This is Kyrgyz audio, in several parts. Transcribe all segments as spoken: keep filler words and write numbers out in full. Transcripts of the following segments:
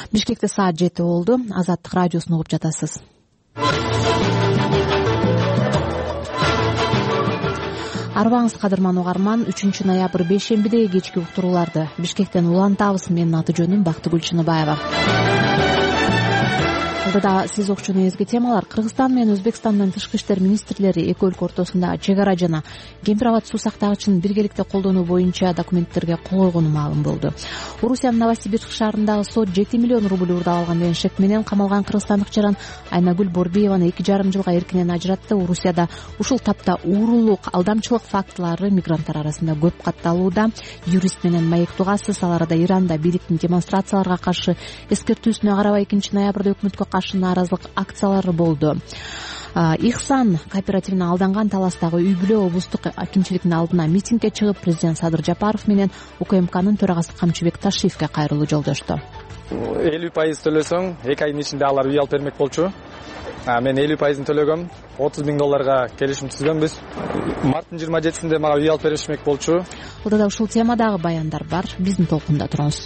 Бишкекте саат жети болду. Азаттык радиосун угуп жатасыз. Арбаңыз кадырман угарман, үчүнчү ноябрь бейшембидеги кечки уктурууларды Бишкектен улантабыз. Менин аты жөнүм Бактыгүл Чыныбаева. Алдыда сиз окчуну эзги темалар: Кыргызстан менен Өзбекстандын тышкы иштер министрлери эки өлкө ортосунда чек ара жана кемпир абад суу сактагычын биргеликте колдонуу боюнча документтерге кол койгону маалым болду. Орусиянын Новосибирск шаарындагы сот жети миллион рубль уурдап алган деген шек менен камалган кыргызстандык жаран Айнагүл Борбиеваны эки жарым жылга эркинен ажыратты. Орусияда ушул тапта уурулук, алдамчылык фактылары мигранттар арасында көп катталууда. Юрист менен маек тугасыз. Ал арада Иранда бийликтин демонстрацияларга каршы эскертүүсүнө карабай экинчи ноябрда өкмөткө каршы нааразылык акциялары болду. Ихсан кооперативине алданган Таластагы үй бүлө облустук акимчиликтин алдына митингге чыгып, президент Садыр Жапаров менен УКМКнын төрагасы Камчыбек Ташиевке кайрылуу жолдошту. элүү пайыз төлөсөң эки айдын ичинде алар үй алып бермек болчу. Мен элүү пайызын төлөгөм, отуз миң долларга келишим түзгөнбүз. Марттын жыйырма жетисинде мага үй алып беришмек болчу. Буда да ушул темадагы баяндар бар. Биздин толкунда туруңуз.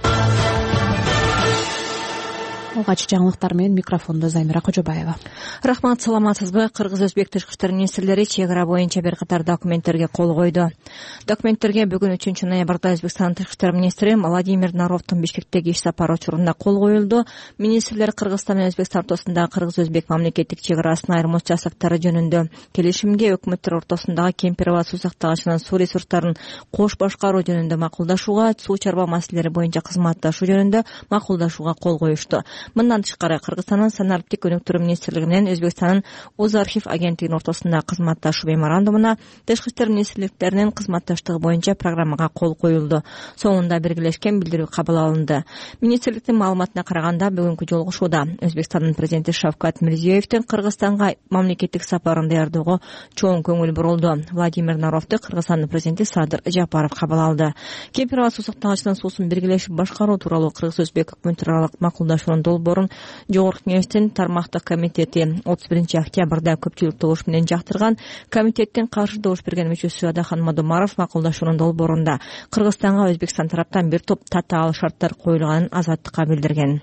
Алгач жаңылыктар менен микрофондо Замира Кожобаева. Рахмат, саламатсызбы? Кыргыз-Өзбек тышкы иштер министрлери чек ара боюнча бир катар документтерге кол койду. Документтерге бүгүн үчүнчү ноябрда Өзбекстан тышкы иштер министри Владимир Наровдун Бишкектеги иш сапары учурунда кол коюлду. Министрлер Кыргызстан менен Өзбекстан ортосундагы Кыргыз-Өзбек мамлекеттик чек арасын айырмалуу жасактары жөнүндө келишимге, өкмөттөр ортосундагы кемпир абад суу сактагычынын суу ресурстарын кош башкаруу жөнүндө макулдашууга, суу чарба маселелери боюнча кызматташуу жөнүндө макулдашууга кол коюшту. Мындан тышкары Кыргызстандын санариптик өнүктүрүү министрлиги менен Өзбекстандын Уз архив агенттигинин ортосунда кызматташуу меморандумуна, тышкы иштер министрликтеринин кызматташтыгы боюнча программага кол коюлду. Соңунда биргелешкен билдирүү кабыл алынды. Министрликтин маалыматына караганда, бүгүнкү жолугушууда Өзбекстандын президенти Шавкат Мирзиёевдин Кыргызстанга мамлекеттик сапарын даярдоого чоң көңүл бурулду. Владимир Наровду Кыргызстандын президенти Садыр Жапаров кабыл алды. Кемпир абад суу сактагычынын суусун биргелешип башкаруу тууралуу Кыргыз-Өзбек өкмөттөр аралык макулдашуунун долбоорун Жогорку кеңештин тармактык комитети отуз биринчи октябрда көпчүлүк добуш менен жактырган. Комитеттин каршы добуш берген мүчөсү Адахан Мадумаров макулдашуунун долбоорунда Кыргызстанга Өзбекстан тараптан бир топ татаал шарттар коюлганын Азаттыкка билдирген.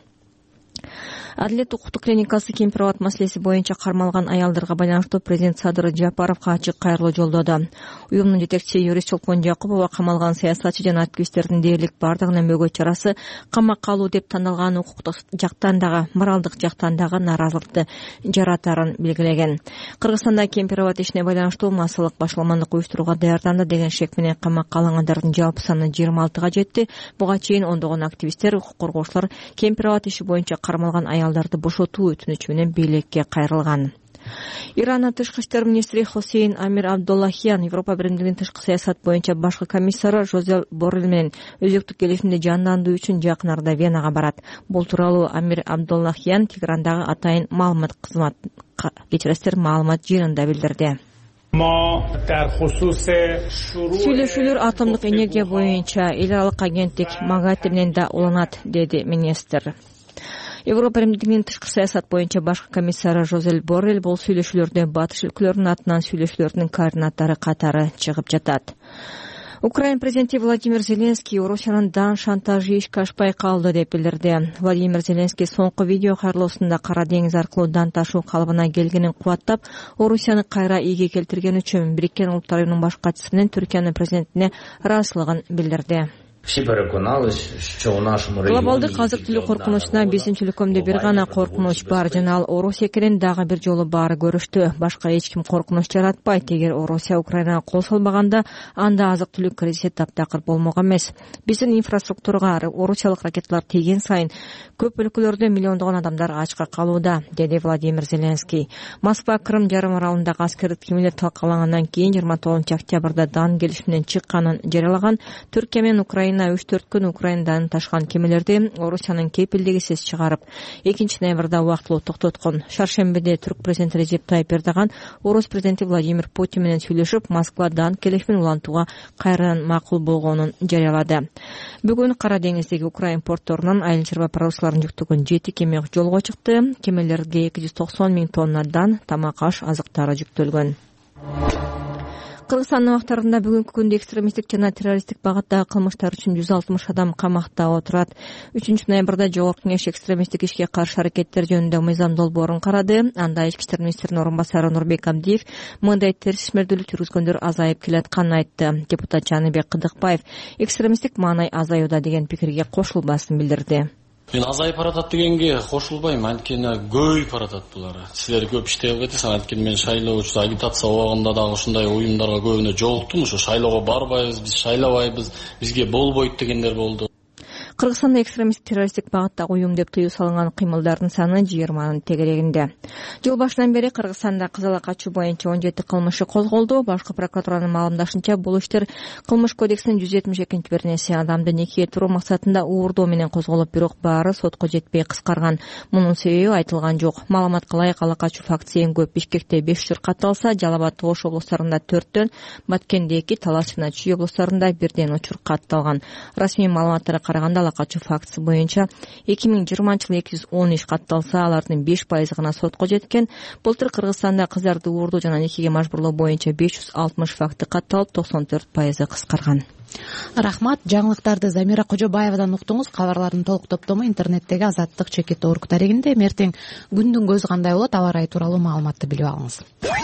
Адилет укуктук клиникасы кемпир абад маселеси боюнча кармалган аялдарга байланыштуу президент Садыр Жапаровго ачык кайрылуу жолдоду. Уюмдун жетекчиси юрист Чолпон Жакупова камалган саясатчы жана активисттердин дээрлик бардыгына мөөгө чарасы камакка алуу деп тандалган укуктук жактан дагы, моралдык жактан дагы нааразылыкты жаратарын белгилеген. Кыргызстанда кемпир абад ишине байланыштуу массалык башаламандык уюштурууга даярданды деген шек менен камакка алынгандардын жалпы саны жыйырма алтыга жетти. Буга чейин ондогон активисттер, укук коргоочулар кемпир абад иши боюнча кармалган аялдарды бошотуу өтүнүчү менен бийликке кайрылган. Иранын тышкы иштер министри Хосейн Амир Абдуллахиян Европа биримдигинин тышкы саясат боюнча башкы комиссары Жозел Боррелл менен өзөктүк келишимди жандандыруу үчүн жакын арада Венага барат. Бул тууралуу Амир Абдуллахиян Тегерандагы атайын маалымат кызмат кечиресиздер маалымат жыйынында билдирди. Сүйлөшүүлөр атомдук энергия боюнча эл аралык агенттик Магати менен да уланат, деди министр. Европа биримдигинин тышкы саясат боюнча башкы комиссары Жозел Боррелл бул сүйлөшүүлөрдө батыш өлкөлөрүнүн атынан сүйлөшүүлөрдүн координаттары катары чыгып жатат. Украина президенти Владимир Зеленский Орусиянын дан шантажы ишке ашпай калды деп билдирди. Владимир Зеленский соңку видео кайрылуусунда Кара деңиз аркылуу дан ташуу калыбына келгенин кубаттап, Орусияны кайра ийге келтирген үчүн Бириккен Улуттар уюмунун баш катчысы менен Түркиянын президентине ыраазычылыгын билдирди. Глобалдык азык-түлүк коркунучуна биздин өлкөмдө бир гана коркунуч бар, жана ал Орусия экенин дагы бир жолу баары көрүштү. Башка эч ким коркунуч жаратпайт. Эгер Орусия Украинага кол салбаганда, анда азык-түлүк кризиси таптакыр болмок эмес. Биздин инфраструктурага орусиялык ракеталар тийген сайын көп өлкөлөрдө миллиондогон адамдар ачка калууда, деди Владимир Зеленский. Москва Крым жарым аралындагы аскердик кемелер талкалангандан кийин жыйырма тогузунчу октябрда дан келишиминен чыкканын жарыялаган. Түркия менен Украина үч төрт күн Украинадан ташкан кемелерди Орусиянын кепилдигисиз чыгарып, экинчи ноябрда убактылуу токтоткон. Шаршембиде түрк президенти Режеп Тайып Эрдоган Орус президенти Владимир Путин менен сүйлөшүп, Москвадан келишимин улантууга кайрадан макул болгонун жарыялады. Бүгүн Кара деңиздеги Украина портторунан айыл чарба парусаларын жүктөгөн жети кеме жолго чыкты. Кемелерге эки жүз токсон миң тоннадан тамак аш азыктары жүктөлгөн. Кыргызстан аймактарында бүгүнкү күндө экстремисттик жана террористтик багыттагы кылмыштар үчүн жүз алтымыш адам камакта отурат. үчүнчү ноябрда Жогорку Кеңеш экстремисттик ишке каршы аракеттер жөнүндө мыйзам долбоорун карады. Анда ички иштер министринин орун басары Нурбек Абдиев мындай терс ишмердүүлүк жүргүзгөндөр азайып келатканын айтты. Депутат Жаныбек Кыдыкбаев экстремисттик маанай азаюуда деген пикирге кошулбасын билдирди. Мен азайып баратат дегенге кошулбайм. Анткени көбөйүп баратат булар. Силер көп иштеп кетесиз. Анткени мен шайлоо үчүн агитация убагында дагы ушундай уюмдарга көбүнө жолуктум. Ошо шайлоого барбайбыз, биз шайлабайбыз, бизге болбойт дегендер болду. Кыргызстанда экстремисттик террористтик багыттагы уюм деп тыюу салынган кыймылдардын саны жыйырманын тегерегинде. Жыл башынан бери Кыргызстанда кызыл качуу боюнча он жети кылмышы козголду. Башкы прокуратуранын маалымдашынча, бул иштер кылмыш кодексинин жүз жетимиш экинчи беренеси адамды нике туруу максатында уурдоо менен козголуп, бирок баары сотко жетпей кыскарган. Мунун себеби айтылган жок. Маалыматка ылайык, ала качуу фактысы эң көп Бишкекте беш учур катталса, Жалал Абад, Ош облустарында төрттөн, Баткенде эки, Талас жана Чүй облустарында бирден учур катталган. Расмий маалыматтарга караганда ала качуу фактысы боюнча эки миң жыйырманчы жылы эки жүз он иш катталса, алардын беш пайызы гана сотко жеткен. Былтыр Кыргызстанда кыздарды уурдоо жана никеге мажбурлоо боюнча беш жүз алтымыш факты катталып, токсон төрт пайызы кыскарган. Рахмат. Жаңылыктарды Замира Кожобаевадан уктуңуз. Кабарлардын толук топтому интернеттеги Азаттык чекит орг дарегинде. Эртең күндүн көзү кандай болот, аба ырайы тууралуу маалыматты билип алыңыз.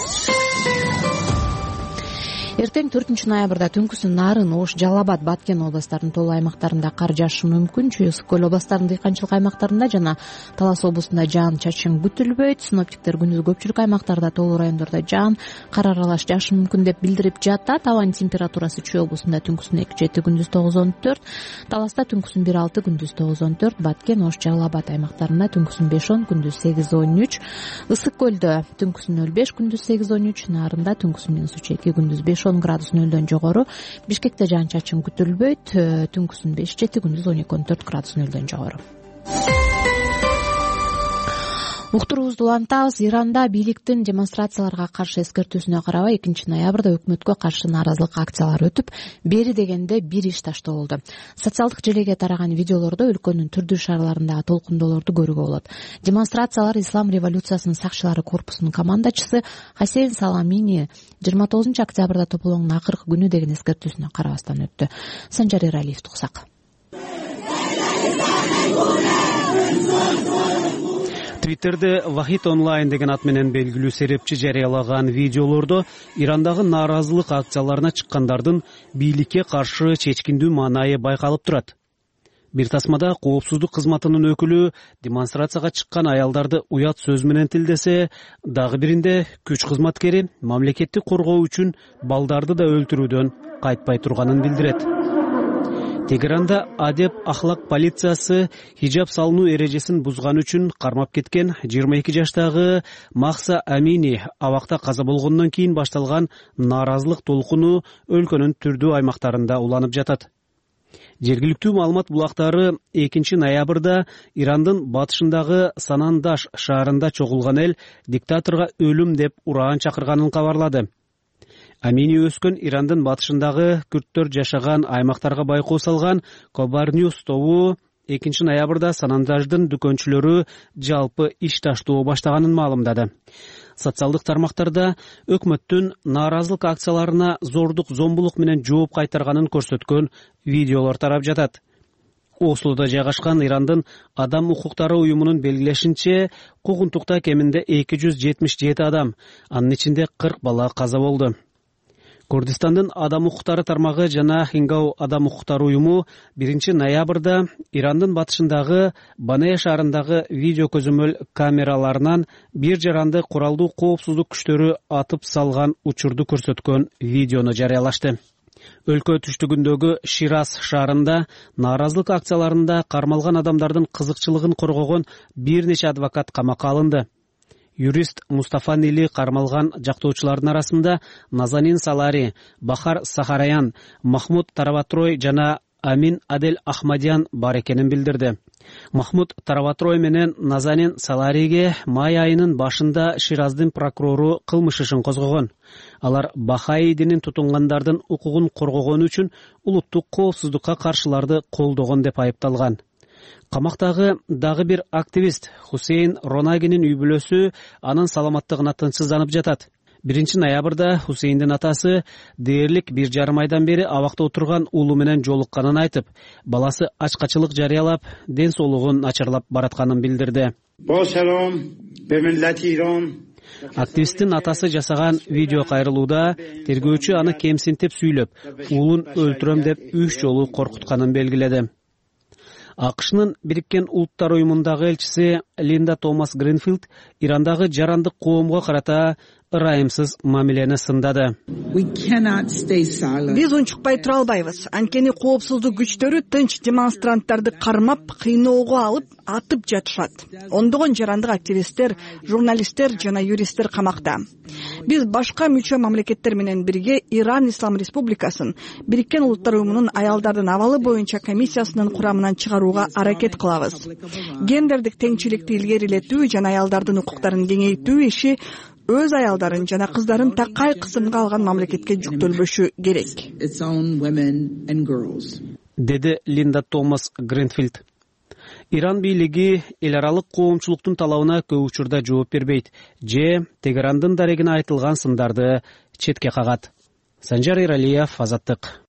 Эртең төртүнчү ноябрда түнкүсүн Нарын, Ош, Жалал Абад, Баткен областарынын толуу аймактарында кар жаашы мүмкүн. Чүй, Ысык көл областарынын дыйканчылык аймактарында жана Талас облусунда жаан-чачын күтүлбөйт. Синоптиктер күндүз көпчүлүк аймактарда, толуу райондордо жаан, кар аралаш жаашы мүмкүн деп билдирип жатат. Абанын температурасы Чүй облусунда түнкүсүн эки жети, күндүз тогуз он төрт, Таласта түнкүсүн бир алты, күндүз тогуз он төрт, Баткен, Ош, Жалал Абад аймактарында түнкүсүн беш он, күндүз сегиз он үч, Ысык көлдө түнкүсүн нөл беш, күндүз сегиз он үч, Нарында түнкүсүн минус үч эки, күндүз беш он градус нөлдөн жогору. Бишкекте жаан-чачын күтүлбөйт, түнкүсүн беш жети, күндүз он эки он төрт градус нөлдөн жогору. Уктуруубузду улантабыз. Иранда бийликтин демонстрацияларга каршы эскертүүсүнө карабай экинчи ноябрда өкмөткө каршы нааразылык акциялары өтүп, бери дегенде бир иш таштолду. Социалдык желеге тараган видеолордо өлкөнүн түрдүү шаарларындагы толкундоолорду көрүүгө болот. Демонстрациялар Ислам революциясынын сакчылары корпусунун командачысы Хасен Саламини жыйырма тогузунчу октябрда тополоңдун акыркы күнү деген эскертүүсүнө карабастан өттү. Санжар Эралиев туксак. Твиттерде Вахид онлайн деген ат менен белгилүү серепчи жарыялаган видеолордо Ирандагы нааразылык акцияларына чыккандардын бийликке каршы чечкиндүү маанайы байкалып турат. Бир тасмада коопсуздук кызматынын өкүлү демонстрацияга чыккан аялдарды уят сөз менен тилдесе, дагы биринде күч кызматкери мамлекетти коргоо үчүн балдарды да өлтүрүүдөн кайтпай турганын билдирет. Тегеранда адеп ахлак полициясы хижаб салынуу эрежесин бузган үчүн кармап кеткен жыйырма эки жаштагы Махса Амини абакта каза болгондон кийин башталган нааразылык толкуну өлкөнүн түрдүү аймактарында уланып жатат. Жергиликтүү маалымат булактары экинчи ноябрда Ирандын батышындагы Санандаш шаарында чогулган эл диктаторго өлүм деп ураан чакырганын кабарлады. Амини өскөн Ирандын батышындагы күрттөр жашаган аймактарга байкоо салган Кобар Ньюс тобу экинчи ноябрда Санандаждын дүкөнчүлөрү жалпы иш таштоо баштаганын маалымдады. Социалдык тармактарда өкмөттүн нааразылык акцияларына зордук, зомбулук менен жооп кайтарганын көрсөткөн видеолор тарап жатат. Ослода жайгашкан Ирандын адам укуктары уюмунун белгилешинче, куугунтукта кеминде эки жүз жетимиш жети адам, анын ичинде кырк бала каза болду. Курдистандын адам укуктары тармагы жана Хингау адам укуктары уюму биринчи ноябрда Ирандын батышындагы Банея шаарындагы видео көзөмөл камераларынан бир жаранды куралдуу коопсуздук күчтөрү атып салган учурду көрсөткөн видеону жарыялашты. Өлкө түштүгүндөгү Шираз шаарында нааразылык акцияларында кармалган адамдардын кызыкчылыгын коргогон бир нече адвокат камакка алынды. Юрист Мустафа Нили кармалган жактоочулардын арасында Назанин Салари, Бахар Сахараян, Махмуд Тараватрой жана Амин Адель Ахмадиян бар экенин билдирди. Махмуд Тараватрой менен Назанин Салариге май айынын башында Шираздын прокурору кылмыш ишин козгогон. Алар Бахаи динин тутунгандардын укугун коргогон үчүн улуттук коопсуздукка каршыларды колдогон деп айыпталган. Камактагы дагы бир активист Хусейн Ронагинин үй бүлөсү анын саламаттыгына тынчсызданып жатат. биринчи ноябрда Хусейндин атасы дээрлик бир жарым айдан бери абакта отурган уулу менен жолукканын айтып, баласы ачкачылык жарыялап, ден соолугун начарлап баратканын билдирди. Активисттин атасы жасаган видео кайрылууда тергөөчү аны кемсинтип сүйлөп, уулун өлтүрөм деп үч жолу коркутканын белгиледи. АКШнын Бириккен Улуттар уюмундагы элчиси Линда Томас Гринфилд Ирандагы жарандык коомго карата ырайымсыз мамилени сындады. Биз унчукпай тура албайбыз. Анткени коопсуздук күчтөрү тынч демонстранттарды кармап, кыйноого алып, атып жатышат. Ондогон жарандык активисттер, журналисттер жана юристтер камакта. Биз башка мүчө мамлекеттер менен бирге Иран Ислам Республикасын Бириккен Улуттар уюмунун аялдардын абалы боюнча комиссиясынын курамынан чыгарууга аракет кылабыз. Гендердик теңчиликти илгерилетүү жана аялдардын укуктарын кеңейтүү иши өз аялдарын жана кыздарын такай кысымга алган мамлекетке жүктөлбөшү керек, деди Линда Томас Гринфилд. Иран бийлиги эл аралык коомчулуктун талабына көп учурда жооп бербейт же Тегерандын дарегине айтылган сындарды четке кагат. Санжар Иралиев, Азаттык.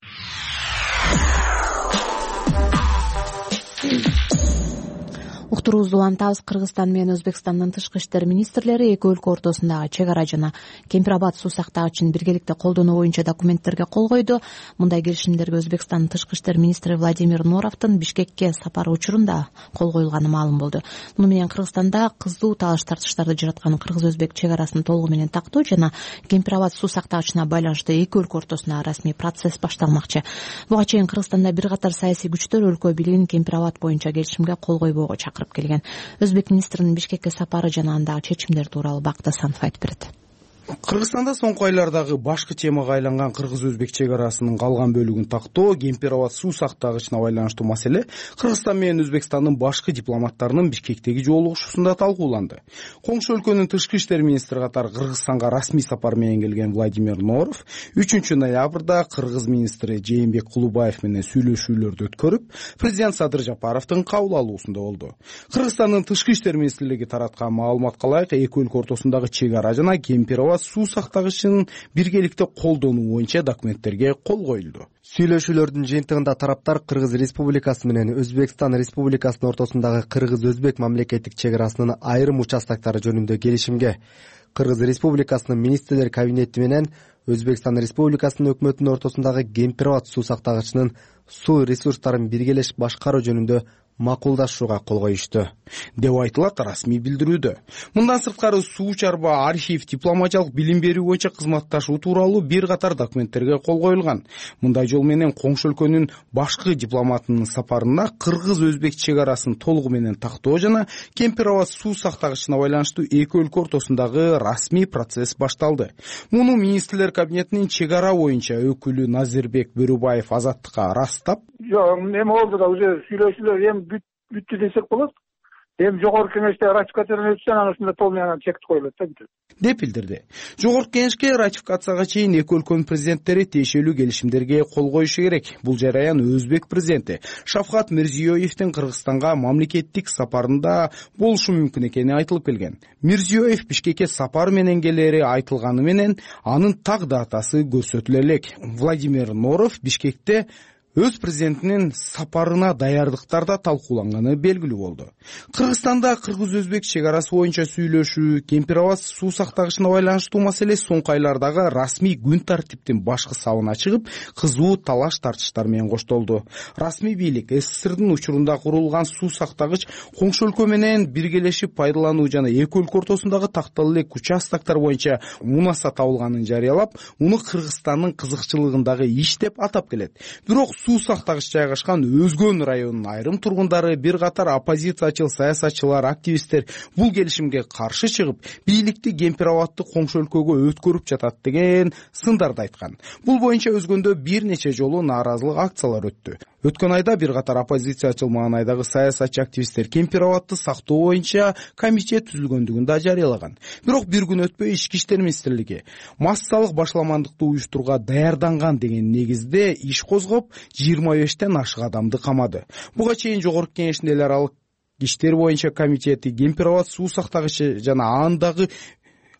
Уктуруубузду улантабыз. Кыргызстан менен Өзбекстандын тышкы иштер министрлери эки өлкө ортосундагы чек ара жана Кемпир-Абад суу сактагычын биргеликте колдонуу боюнча документтерге кол койду. Мындай келишимдерге Өзбекстандын тышкы иштер министри Владимир Норовдун Бишкекке сапары учурунда кол коюлганы маалым болду. Муну менен Кыргызстанда кыздуу талаш тартыштарды жараткан кыргыз-өзбек чек арасын толугу менен тактоо жана Кемпир-Абад суу сактагычына байланыштуу эки өлкө ортосунда расмий процесс башталмакчы. Буга чейин Кыргызстанда бир катар саясий күчтөр өлкө бийлигин Кемпир-Абад боюнча келишимге кол койбоого чакырып келген. Өзбек министринин Бишкекке сапары жана андагы чечимдер тууралуу Бакыт Асанов айтып берет. Кыргызстанда соңку айлардагы башкы темага айланган кыргыз-өзбек чек арасынын калган бөлүгүн тактоо, Кемпир-Абад суу сактагычына байланыштуу маселе Кыргызстан менен Өзбекстандын башкы дипломаттарынын Бишкектеги жолугушуусунда талкууланды. Коңшу өлкөнүн тышкы иштер министри катары Кыргызстанга расмий сапар менен келген Владимир Норов үчүнчү ноябрда кыргыз министри Жээнбек Кулубаев менен сүйлөшүүлөрдү өткөрүп, президент Садыр Жапаровдун кабыл алуусунда болду. Кыргызстандын тышкы иштер министрлиги тараткан маалыматка ылайык, эки өлкө ортосундагы чек ара жана Кемпир-Абад суу сактагычын биргеликте колдонуу боюнча документтерге кол коюлду. Сүйлөшүүлөрдүн жыйынтыгында тараптар Кыргыз Республикасы менен Өзбекстан Республикасынын ортосундагы кыргыз-өзбек мамлекеттик чек арасынын айрым участактары жөнүндө келишимге, Кыргыз Республикасынын министрлер кабинети менен Өзбекстан Республикасынын өкмөтүнүн ортосундагы Кемпир-Абад суу сактагычынын суу ресурстарын биргелешип башкаруу жөнүндө макулдашууга кол коюшту деп айтылат расмий билдирүүдө. Мындан сырткары суу чарба, архив, дипломатиялык билим берүү боюнча кызматташуу тууралуу бир катар документтерге кол коюлган. Мындай жол менен коңшу өлкөнүн башкы дипломатынын сапарында кыргыз-өзбек чек арасын толугу менен тактоо жана Кемпир-Абад суу сактагычына байланыштуу эки өлкө ортосундагы расмий процесс башталды. Муну министрлер кабинетинин чек ара боюнча өкүлү Назирбек Бөрүбаев Азаттыкка ырастап, жок, эме болду да уже сүйлөшүүлөр эми бүттү десек болот. Эми жогорку кеңеште ратификациядан өтсө, анан ушунда толук менен чек коюлат да бүтөт деп билдирди. Жогорку кеңешке ратификацияга чейин эки өлкөнүн президенттери тиешелүү келишимдерге кол коюшу керек. Бул жараян Өзбек президенти Шавкат Мирзиёевдин Кыргызстанга мамлекеттик сапарында болушу мүмкүн экени айтылып келген. Мирзиёев Бишкекке сапар менен келери айтылганы менен анын так датасы көрсөтүлө элек. Владимир Норов Бишкекте өз президентинин сапарына даярдыктарда талкууланганы белгилүү болду. Кыргызстанда кыргыз-өзбек чек арасы боюнча сүйлөшүү, Кемпир-Абад суу сактагычына байланыштуу маселе соңку айлардагы расмий күн тартиптин башкы сабына чыгып, кызуу талаш тартыштар менен коштолду. Расмий бийлик СССРдин учурунда курулган суу сактагыч коңшу өлкө менен биргелешип пайдалануу жана эки өлкө ортосундагы такталуу элек участоктор боюнча мунаса табылганын жарыялап, муну Кыргызстандын кызыкчылыгындагы иш деп атап келет. Бирок суу сактагыч жайгашкан Өзгөн районунун айрым тургундары, бир катар оппозициячыл саясатчылар, активисттер бул келишимге каршы чыгып, бийликти Кемпир-Абадты коңшу өлкөгө өткөрүп жатат деген сындарды айткан. Бул боюнча Өзгөндө бир нече жолу нааразылык акциялар өттү. Өткөн айда бир катар оппозициячыл маанайдагы саясатчы активисттер Кемпир-Абадты сактоо боюнча комитет түзүлгөндүгүн да жарыялаган. Бирок бир күн өтпөй Ички иштер министрлиги массалык башламандыкты уюштурууга даярданган деген негизде иш козгоп, жыйырма бештен ашык адамды камады. Буга чейин жогорку кеңештин эл аралык иштер боюнча комитети Кемпир-Абад суу сактагычы жана андагы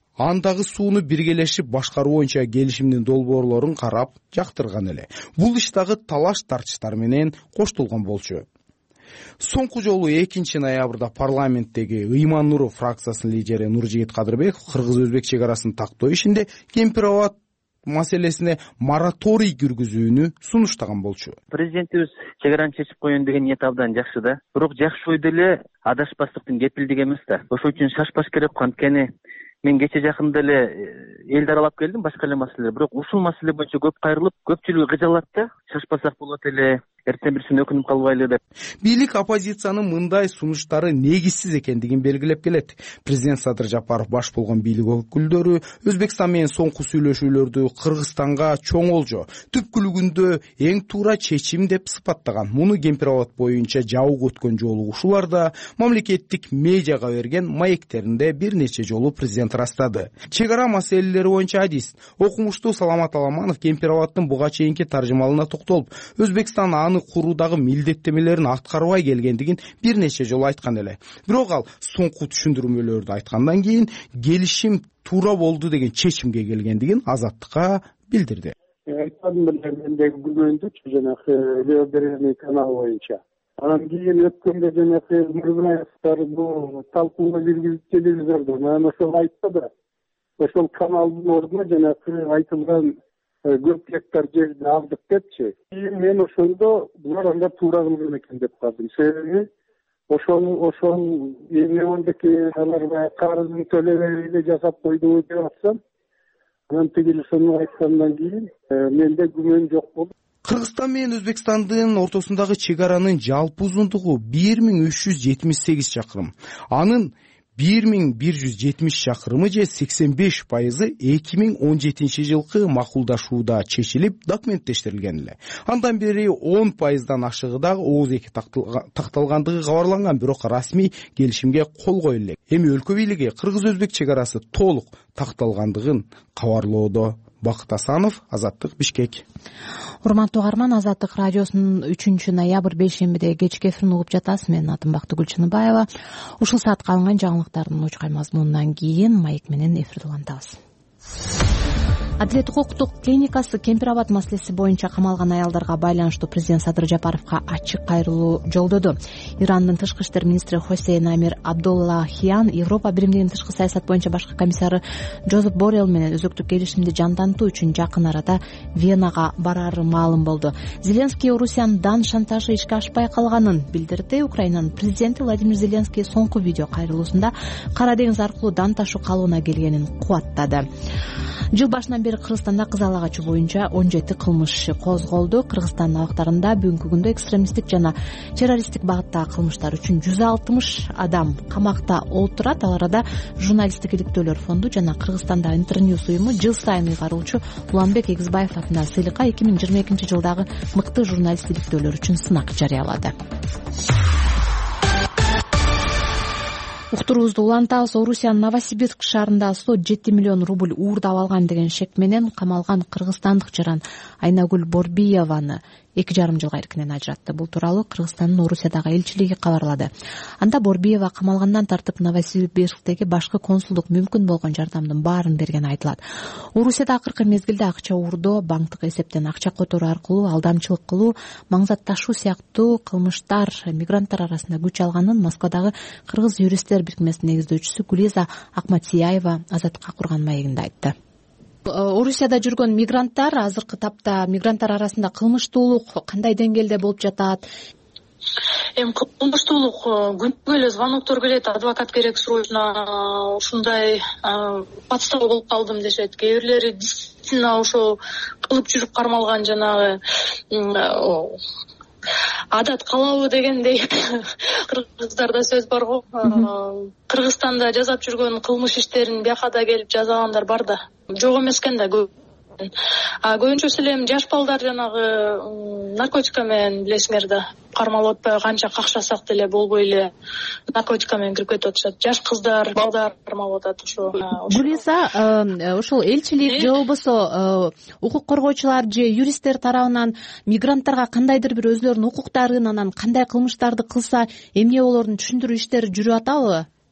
андагы сууну биргелешип башкаруу боюнча келишимдин долбоорлорун карап жактырган эле. Бул иш дагы талаш тартыштар менен коштолгон болчу. Соңку жолу экинчи ноябрда парламенттеги Ыйман Нуров фракциясынын лидери Нуржигит Кадырбеков кыргыз-өзбек чек арасын тактоо ишинде Кемпир абад маселесине мораторий киргизүүнү сунуштаган болчу. Президентибиз чек араны чечип коеюн деген ниет абдан жакшы да. Бирок жакшы ой деле адашпастыктын кепилдиги эмес да. Ошол үчүн шашпаш керек. Анткени мен кече жакында эле элди аралап келдим, башка эле маселелер. Бирок ушул маселе боюнча көп кайрылып, көпчүлүгү кыжалат да. Шашпасак болот эле, эртең бирсине өкүнүп калбайлы деп. Бийлик оппозициянын мындай сунуштары негизсиз экендигин белгилеп келет. Президент Садыр Жапаров баш болгон бийлик өкүлдөрү Өзбекстан менен соңку сүйлөшүүлөрдү Кыргызстанга чоң олжо, түпкүлүгүндө эң туура чечим деп сыпаттаган. Муну Кемпир абад боюнча жабык өткөн жолугушуулар да мамлекеттик медиага берген маектеринде бир нече жолу президент растады. Чек ара маселелери боюнча адис окумуштуу Саламат Аламанов Кемпир абадтын буга чейинки таржымалына токтолуп, Өзбекстан аны куруудагы милдеттемелерин аткарбай келгендигин бир нече жолу айткан эле. Бирок ал соңку түшүндүрмөлөрдү айткандан кийин келишим туура болду деген чечимге келгендигин Азаттыкка билдирди. Айтканым эле мендеги күмөндүчү жанагы Леоберный канал боюнча. Анан кийин өткөндө жанагы Мырзаевдер бул талкууга киргизип телевизордо мен ошол айтты да. Ошол каналдын ордуна жанагы айтылган көп гектар жерди алдык депчи. Мен ошондо булар анда туура кылган экен деп калдым. Себеби ошол ошол эмнедеки алар баягы карызын төлөбөй эле жасап койду деп атсам, анан тигил ошону айткандан кийин менде күмөн жок болду. Кыргызстан менен Өзбекстандын ортосундагы чек аранын жалпы узундугу бир миң үч жүз жетимиш сегиз чакырым. Анын бир миң бир жүз жетимиш чакырымы же сексен беш пайызы эки миң он жетинчи жылкы макулдашууда чечилип документтештирилген эле. Андан бери он пайыздан ашыгы дагы ооз эки такталгандыгы кабарланган, бирок расмий келишимге кол коюлду элек. Эми өлкө бийлиги кыргыз-өзбек чек арасы толук такталгандыгын кабарлоодо. Бакыт Асанов, Азаттык, Бишкек. Урматтуу угарман, Азаттык радиосунун үчүнчү ноябрь бейшембиде кечки эфирин угуп жатасыз. Менин атым Бактыгүл Гүлчыныбаева. Ушул саатка алынган жаңылыктардын учкай мазмунунан кийин маек менен эфирди улантабыз. Адилет укуктук клиникасы Кемпир абад маселеси боюнча камалган аялдарга байланыштуу президент Садыр Жапаровго ачык кайрылуу жолдоду. Ирандын тышкы иштер министри Хосейн Амир Абдуллахиян Европа биримдигинин тышкы саясат боюнча башкы комиссары Жозеп Боррелл менен өзөктүк келишимди жандантуу үчүн жакын арада Венага барары маалым болду. Зеленский Орусиянын шантажы ишке ашпай калганын билдирди. Украинанын президенти Владимир Зеленский соңку видео кайрылуусунда Кара деңиз аркылуу дан ташуу калыбына келгенин кубаттады. Жыл башынан бери Кыргызстанда кызыл агачы боюнча он жети кылмыш иши козголду. Кыргызстан абактарында бүгүнкү күндө экстремисттик жана террористтик багыттагы кылмыштар үчүн жүз алтымыш адам камакта отурат. Ал арада журналисттик иликтөөлөр фонду жана Кыргызстанда Интерньюз уюму жыл сайын ыйгаруучу Уланбек Эгизбаев атындагы сыйлыкка эки миң жыйырма экинчи жылдагы мыкты журналист иликтөөлөр үчүн сынак жарыялады. Уктуруубузду улантабыз. Орусиянын Новосибирск шаарында сто жети миллион рубль уурдап алган деген шек менен камалган кыргызстандык жаран Айнагүл Борбиеваны эки жарым жылга эркинен ажыратты. Бул тууралуу Кыргызстандын Орусиядагы элчилиги кабарлады. Анда Борбиева камалгандан тартып Новосибирсктеги башкы консулдук мүмкүн болгон жардамдын баарын бергени айтылат. Орусияда акыркы мезгилде акча уурдоо, банктык эсептен акча которуу аркылуу алдамчылык кылуу, маңзат ташуу сыяктуу кылмыштар мигранттар арасында күч алганын Москвадагы кыргыз юристтер бирикмесинин негиздөөчүсү Гулиза Акматияева Азаттыкка курган маегинде айтты. Орусияда жүргөн мигранттар азыркы тапта мигранттар арасында кылмыштуулук кандай деңгээлде болуп жатат? Эми кылмыштуулук күнүгө эле звоноктор келет, адвокат керек срочно, ушундай подстава болуп калдым дешет. Кээ бирлери действительно ошо кылып жүрүп кармалган жанагы адат калабы дегендей кыргыздарда сөз бар го. Кыргызстанда жасап жүргөн кылмыш иштерин бияка да келип жазагандар бар да. Жок эмес экен да көп. А көбүнчөсү эле жаш балдар жанагы наркотика менен билесиңер да кармалып атпайбы, канча какшасак деле болбой эле наркотика менен кирип кетип атышат. Жаш кыздар, балдар кармалып атат ошо. Гулиза, ошол элчилик же болбосо укук коргоочулар же юристтер тарабынан мигранттарга кандайдыр бир өзлөрүнүн укуктарын, анан кандай кылмыштарды кылса эмне болорун түшүндүрүү иштери жүрүп атабы?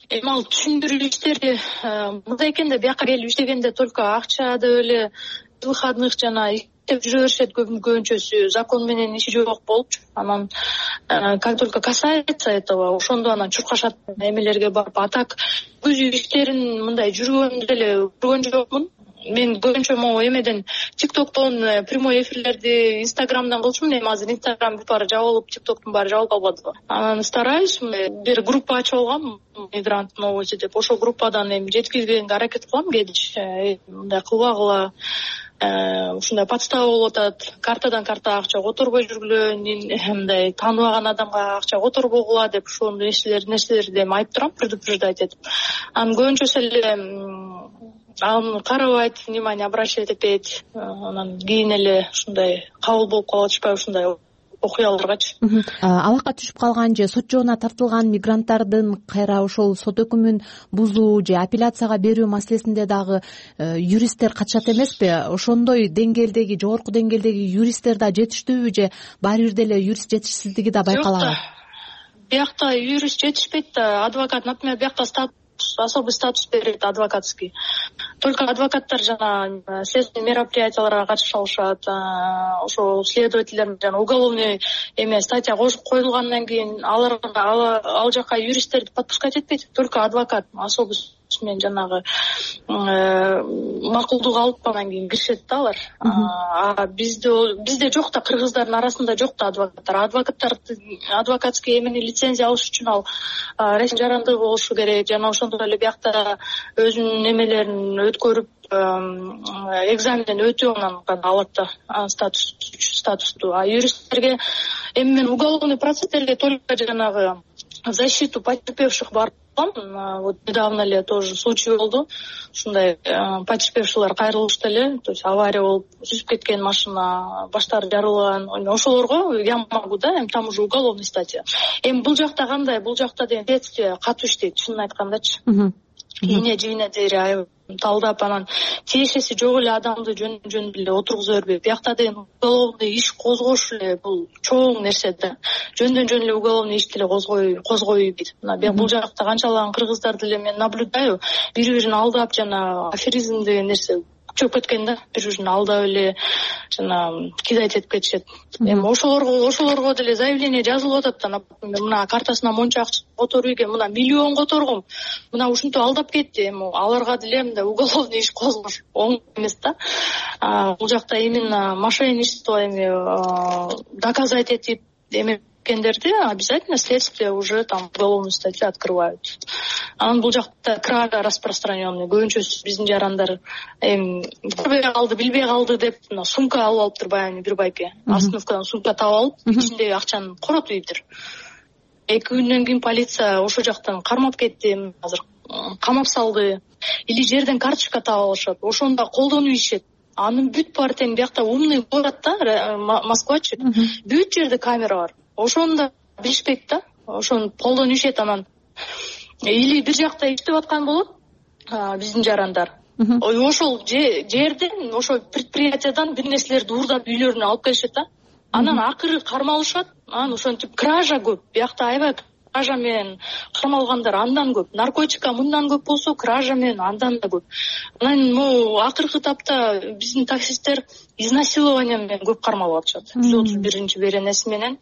эми ал түшүндүрүү иштери мындай экен да, бияка келип иштегенде только акча деп эле выходных жана иштеп жүрө беришет көбүнчөсү, закон менен иши жок болупчу. Анан как только касается этого, ошондо анан чуркашат эмелерге барып. А так күзүү иштерин мындай жүргөн деле көргөн жокмун. Мен көбүнчө могу эмеден тиктоктон прямой эфирлерди инстаграмдан кылчумун. Эми азыр инстаграм бүт баары жабылып, тиктоктун баары жабылып калбадыбы. Анан стараюсь, бир группа ачып алгам, мигрант новости деп. Ошол группадан эми жеткизгенге аракет кылам кечиш. Мындай кылбагыла, ушундай подстава болуп атат. Картадан картага акча которбой жүргүлө, мындай тааныбаган адамга акча которбогула деп ошондой нерселерди эми айтып турам, предупреждать этип. Анан көбүнчөсү эле аны карабайт, внимание обращать этпейт. Анан кийин эле ушундай кабыл болуп калып атышпайбы ушундай окуяларгачы. Алакка түшүп калган же сот жообуна тартылган мигранттардын кайра ошол сот өкүмүн бузуу же апелляцияга берүү маселесинде дагы юристтер катышат эмеспи? Ошондой деңгээлдеги, жогорку деңгээлдеги юристтер да жетиштүүбү же баары бир деле юрист жетишсиздиги да байкалабы? Биякта юрист жетишпейт да, адвокат, например, биякта статус особый статус берет адвокатский. Только адвокаттар жана следственный мероприятияларга катыша алышат. Ошо следовательдер жана уголовный эме статья коюлгандан кийин аларга ал жака юристтерди подпускать этпейт. Только адвокат особый менен жанагы макулдук алып анан кийин киришет да алар. А бизде бизде жок да, кыргыздардын арасында жок да адвокаттар. Адвокаттар адвокатский эмени лицензия алыш үчүн ал ресми жарандыгы болушу керек. Жана ошондой эле биякта өзүнүн эмелерин өткөрүп экзаменден өтүп анан алат да статус статусту. А юристтерге эми мен уголовный процесстерге только жанагы защиту потерпевших бар. Вот недавно эле тоже случай болду. Ушундай потерпевшилер кайрылышты эле, то есть авария болуп сүзүп кеткен машина, баштары жарылган. Ошолорго я могу, да, эми там уже уголовный статья. Эми бул жакта кандай? Бул жакта деген следствие катуу иштейт, чынын айткандачы. Ийне жийне дейри талдап анан тиешеси жок эле адамды жөн жөн эле отургуза бербейт. Биякта деген уголовный иш козгош эле бул чоң нерсе да. Жөндөн жөн эле уголовный иш деле козгой козгой дейт. Мына бул жакта канчалаган кыргыздар деле мен наблюдаю, бири-бирин алдап жана аферизм деген нерсе чөп кеткен да, бири-бирин алдап эле жана кидать этип кетишет. Эми ошолорго ошолорго деле заявление жазылып атат да, например, мына картасына монча акча которуп ийген, мына миллион которгом, мына ушинтип алдап кетти. Эми аларга деле мындай уголовный иш козгош оңой эмес да. Бул жакта именно мошенничество эми доказать этип эме кендерди обязательно следствие уже там уголовную статью открывают. Анан бул жакта кража распространенный. Көбүнчөсү биздин жарандар эми билбей калды, билбей калды деп сумка алып алыптыр, баягы бир байке. Остановкадан сумка таап алып, ичиндеги акчаны коротуп ийиптир. Эки күндөн кийин полиция ошол жактан кармап кетти, азыр камап салды. Или жерден карточка таап алышат, ошондо колдонуп ийишет. Анын бүт бар тең биякта умный город да, Москвачы. Бүт жерде камера бар. Ошондо билишпейт да, ошону колдонуп ийишет. Анан или бир жакта иштеп аткан болот биздин жарандар. Ошол жерден, ошол предприятиядан бир нерселерди уурдап үйлөрүнө алып келишет да. Анан акыры кармалышат. Анан ошентип кража көп. Биякта аябай кража менен кармалгандар андан көп. Наркотика мындан көп болсо, кража менен андан да көп. Анан могу акыркы тапта биздин таксисттер изнасилование менен көп кармалып атышат. жүз отуз биринчи беренеси менен.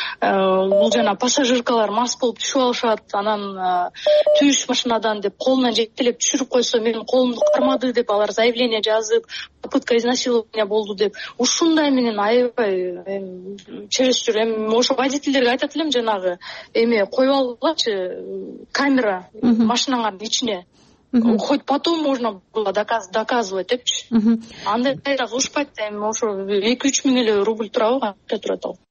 Бул жана пассажиркалар мас болуп түшүп алышат. Анан түш машинадан деп колунан жетелеп түшүрүп койсо, менин колумду кармады деп алар заявление жазып, попытка изнасилования болду деп. Ушундай менен аябай чересчур. Эми ошо водительдерге айтат элем, жанагы эми коюп алгылачы камера машинаңардын ичине. Хоть потом можно было доказывать депчи. Андай да кылышпайт да, эми ошо эки үч миң эле рубль турабы, канча турат ал.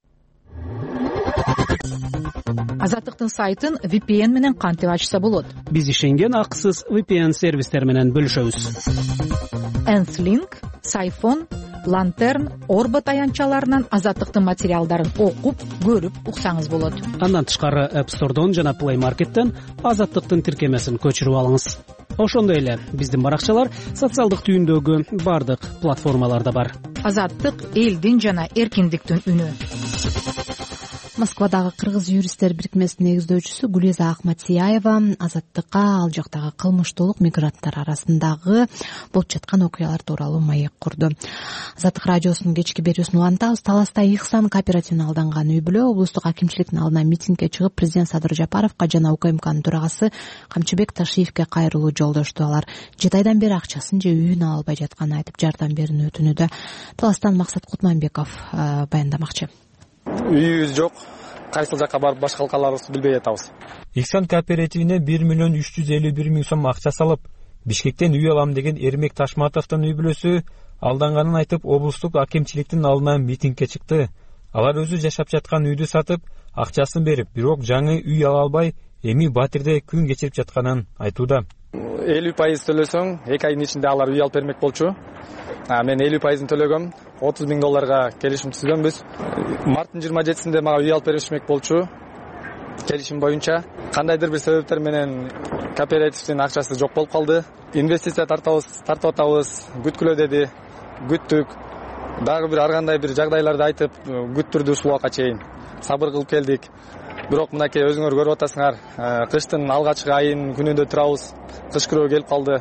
Азаттыктын сайтын ви пи эн менен кантип ачса болот? Биз ишенген акысыз ви пи эн сервистер менен бөлүшөбүз. Энслинк, Сайфон, Лантерн, Орбот аянтчаларынан Азаттыктын материалдарын окуп, көрүп уксаңыз болот. Андан тышкары App Store'дон жана Play Market'тен Азаттыктын тиркемесин көчүрүп алыңыз. Ошондой эле биздин баракчалар социалдык түйүндөгү бардык платформаларда бар. Азаттык элдин жана эркиндиктин үнү. Москвадагы кыргыз юристтер бирикмесинин негиздөөчүсү Гулеза Ахматсияева Азаттыкка ал жактагы кылмыштуулук мигранттар арасындагы болуп жаткан окуялар тууралуу маек курду. Азаттык радиосунун кечки берүүсүн улантабыз. Таласта Ихсан кооперативине алданган үй бүлө облустук акимчиликтин алдына митингге чыгып, президент Садыр Жапаровго жана УКМКнын төрагасы Камчыбек Ташиевке кайрылуу жолдошту. Алар жети айдан бери акчасын же үйүн ала албай жатканын айтып, жардам берүүнү өтүнүүдө. Таластан Максат Кутманбеков баяндамакчы. Үйүбүз жок, кайсыл жакка барып башка калкаларыбызды билбей жатабыз. Ихсан кооперативине бир миллион үч жүз элүү бир миң сом акча салып, Бишкектен үй алам деген Эрмек Ташматовдун үй бүлөсү алданганын айтып, облустук акимчиликтин алдына митингге чыкты. Алар өзү жашап жаткан үйдү сатып, акчасын берип, бирок жаңы үй ала албай, эми Батирде күн кечирип жатканын айтууда. элүү пайыз төлөсөң, эки айдын ичинде алар үй алып бермек болчу. Мен элүү пайызын төлөгөм, отуз миң долларга келишим түзгөнбүз. Марттын жыйырма жетисинде мага үй алып беришмек болчу. Келишим боюнча кандайдыр бир себептер менен кооперативдин акчасы жок болуп калды. Инвестиция тартабыз, тартып атабыз, күткүлө деди, күттүк. Дагы бир ар кандай бир жагдайларды айтып, күттүрдү ушулга чейин. Сабыр кылып келдик. Бирок мынакей өзүңөр көрүп атасыңар, кыштын алгачкы айын күнүндө турабыз. Кыш күрөө келип калды.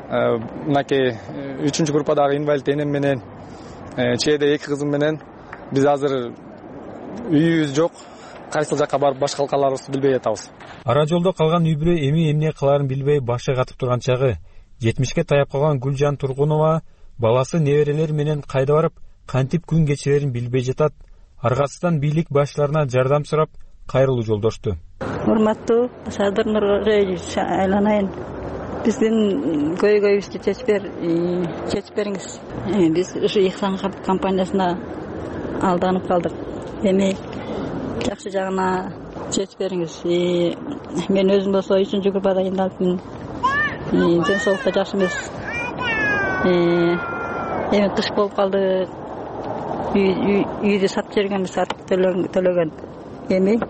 Мынакей үчүнчү группадагы инвалид энем менен, чээде эки кызым менен биз азыр үйүбүз жок, кайсыл жакка барып башка калкаларыбызды билбей жатабыз. Ара жолдо калган үй бүлө эми эмне кылаарын билбей башы катып турган чагы. жетимишке таяп калган Гүлжан Тургунова баласы неберелери менен кайда барып, кантип күн кечирерин билбей жатат. Аргасыздан бийлик баштарына жардам сурап, кайрылуу жолдошту. Урматтуу Садыр Нургаевич, айланайын. Биздин көйгөйүбүздү чечип бер, чечип бериңиз. Биз ушу Ихсан компаниясына алданып калдык. Эми жакшы жагына чечип бериңиз. Мен өзүм болсо үчүнчү группада инвалидмин. Ден соолукта жакшы эмес. Эми кыш болуп калды. Үйдү сатып жибергенбиз, сатып төлөгөн. Эми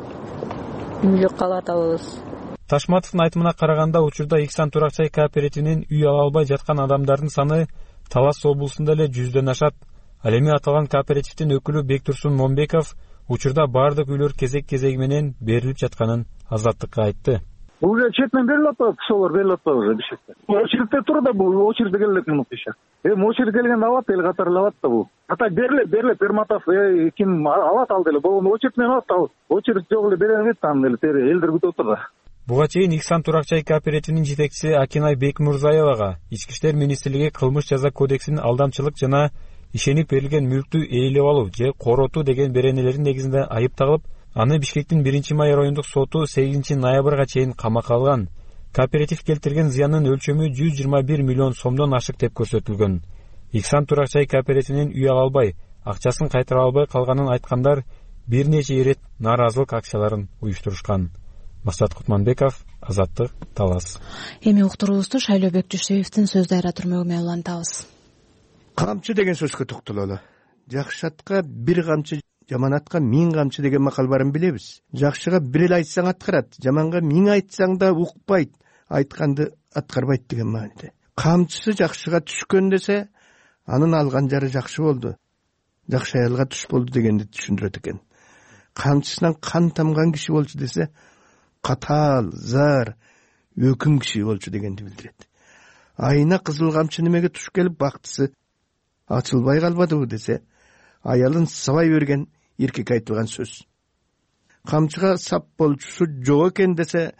үй жок калып атабыз. Ташматовдун айтымына караганда, учурда Ихсан Туракчай кооперативинин үй ала албай жаткан адамдардын саны Талас облусунда эле жүздөн ашат. Ал эми аталган кооперативдин өкүлү Бектурсун Момбеков учурда баардык үйлөр кезек-кезеги менен берилип жатканын Азаттыкка айтты. Уже четмен берилип атпайбы, кишилер берилип атпайбы уже бишекте. Очередте тур да бул очередте келет экен укуша. Эми очередь келгенде алат, эл катары алат да бул. Ата берилет, берилет, Перматов ким алат ал деле. Бул очередь менен алат ал. Очередь жок эле бере эмес аны деле, элдер күтүп отур да. Буга чейин Ихсан Туракчай кооперативинин жетекчиси Акинай Бекмурзаевага Ички иштер министрлиги кылмыш жаза кодексинин алдамчылык жана ишенип берилген мүлктү ээлеп алуу же коротуу деген беренелерин негизинде айып тагылып, аны Бишкектин биринчи май райондук соту сегизинчи ноябрга чейин камакка алган. Кооператив келтирген зыяндын өлчөмү жүз жыйырма бир миллион сомдон ашык деп көрсөтүлгөн. Ихсан Туракчай кооперативинин үй ала албай, акчасын кайтара албай калганын айткандар бир нече ирет нааразылык акцияларын уюштурушкан. Максат Кутманбеков, Азаттык, Талас. Эми уктуруубузду Шайлообек Жусеевдин сөз дайра түрмөгү менен улантабыз. Камчы деген сөзгө токтололу. Жакшы атка бир камчы, жаман атка миң камчы деген макал барын билебиз. Жакшыга бир эле айтсаң аткарат, жаманга миң айтсаң да укпайт, айтканды аткарбайт деген мааниде. Камчысы жакшыга түшкөн десе, анын алган жары жакшы болду. Жакшы аялга түш болду дегенди түшүндүрөт экен. Камчысынан кан тамган киши болчу десе, катаал, зар, өкүм киши болчу дегенди билдирет. Айына кызыл камчы немеге туш келип бактысы ачылбай калбадыбы десе, аялын сабай берген эркек айтылган сөз. Камчыга сап болчусу жок экен десе,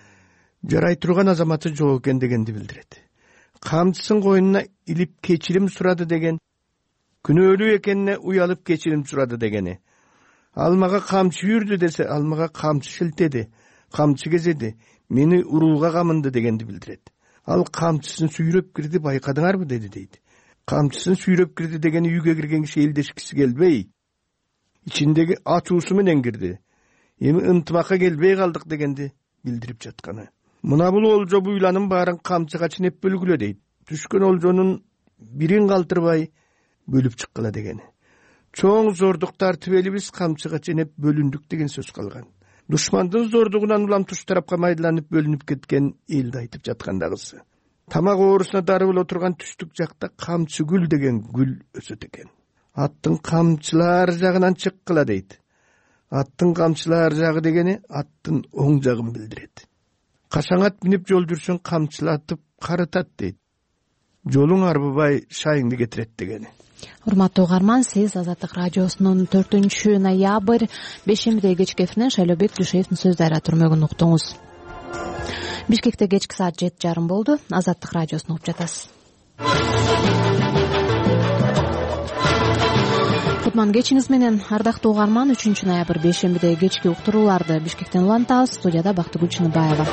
жарай турган азаматы жок экен дегенди билдирет. Камчысын койнуна илип кечирим сурады деген, күнөөлүү экенине уялып кечирим сурады дегени. Алмага камчы үрдү десе, алмага камчы шилтеди, камчы кезеди, мени урууга камынды дегенди билдирет. Ал камчысын сүйрөп кирди, байкадыңарбы деди дейт. Камчысын сүйрөп кирди деген үйгө кирген киши элдешкиси келбей, ичиндеги ачуусу менен кирди. Эми ынтымакка келбей калдык дегенди билдирип жатканы. Мына бул олжо буйланын баарын камчыга ченеп бөлгүлө дейт. Түшкөн олжонун бирин калтырбай бөлүп чыккыла дегени. Чоң зордук тартып элибиз камчыга ченеп бөлүндүк деген сөз калган. Душмандын зордугунан улам туш тарапка майдаланып бөлүнүп кеткен элди айтып жаткандагысы. Тамак оорусуна дарылып отурган түштүк жакта камчы гүл деген гүл өсөт экен. Аттын камчылар жагынан чыккыла дейт. аттын камчылаар жагы дегени аттын оң жагын билдирет. Кашаң ат минип жол жүрсөң камчылатып карытат дейт. Жолуң арбыбай шайыңды кетирет дегени. Урматтуу угарман, сиз Азаттык радиосунун төртүнчү ноябрь бешембиде кечки эфиринен Шайлообек Дүйшеевдин сөздөрү түрмөгүн уктуңуз. Бишкекте кечки саат жети жарым болду. Азаттык радиосун угуп жатасыз. Кутман кечиңиз менен, ардактуу угарман. үчүнчү ноябрь бешембиде кечки уктурууларды Бишкектен улантабыз. Студияда Бактыгүл Чыныбаева.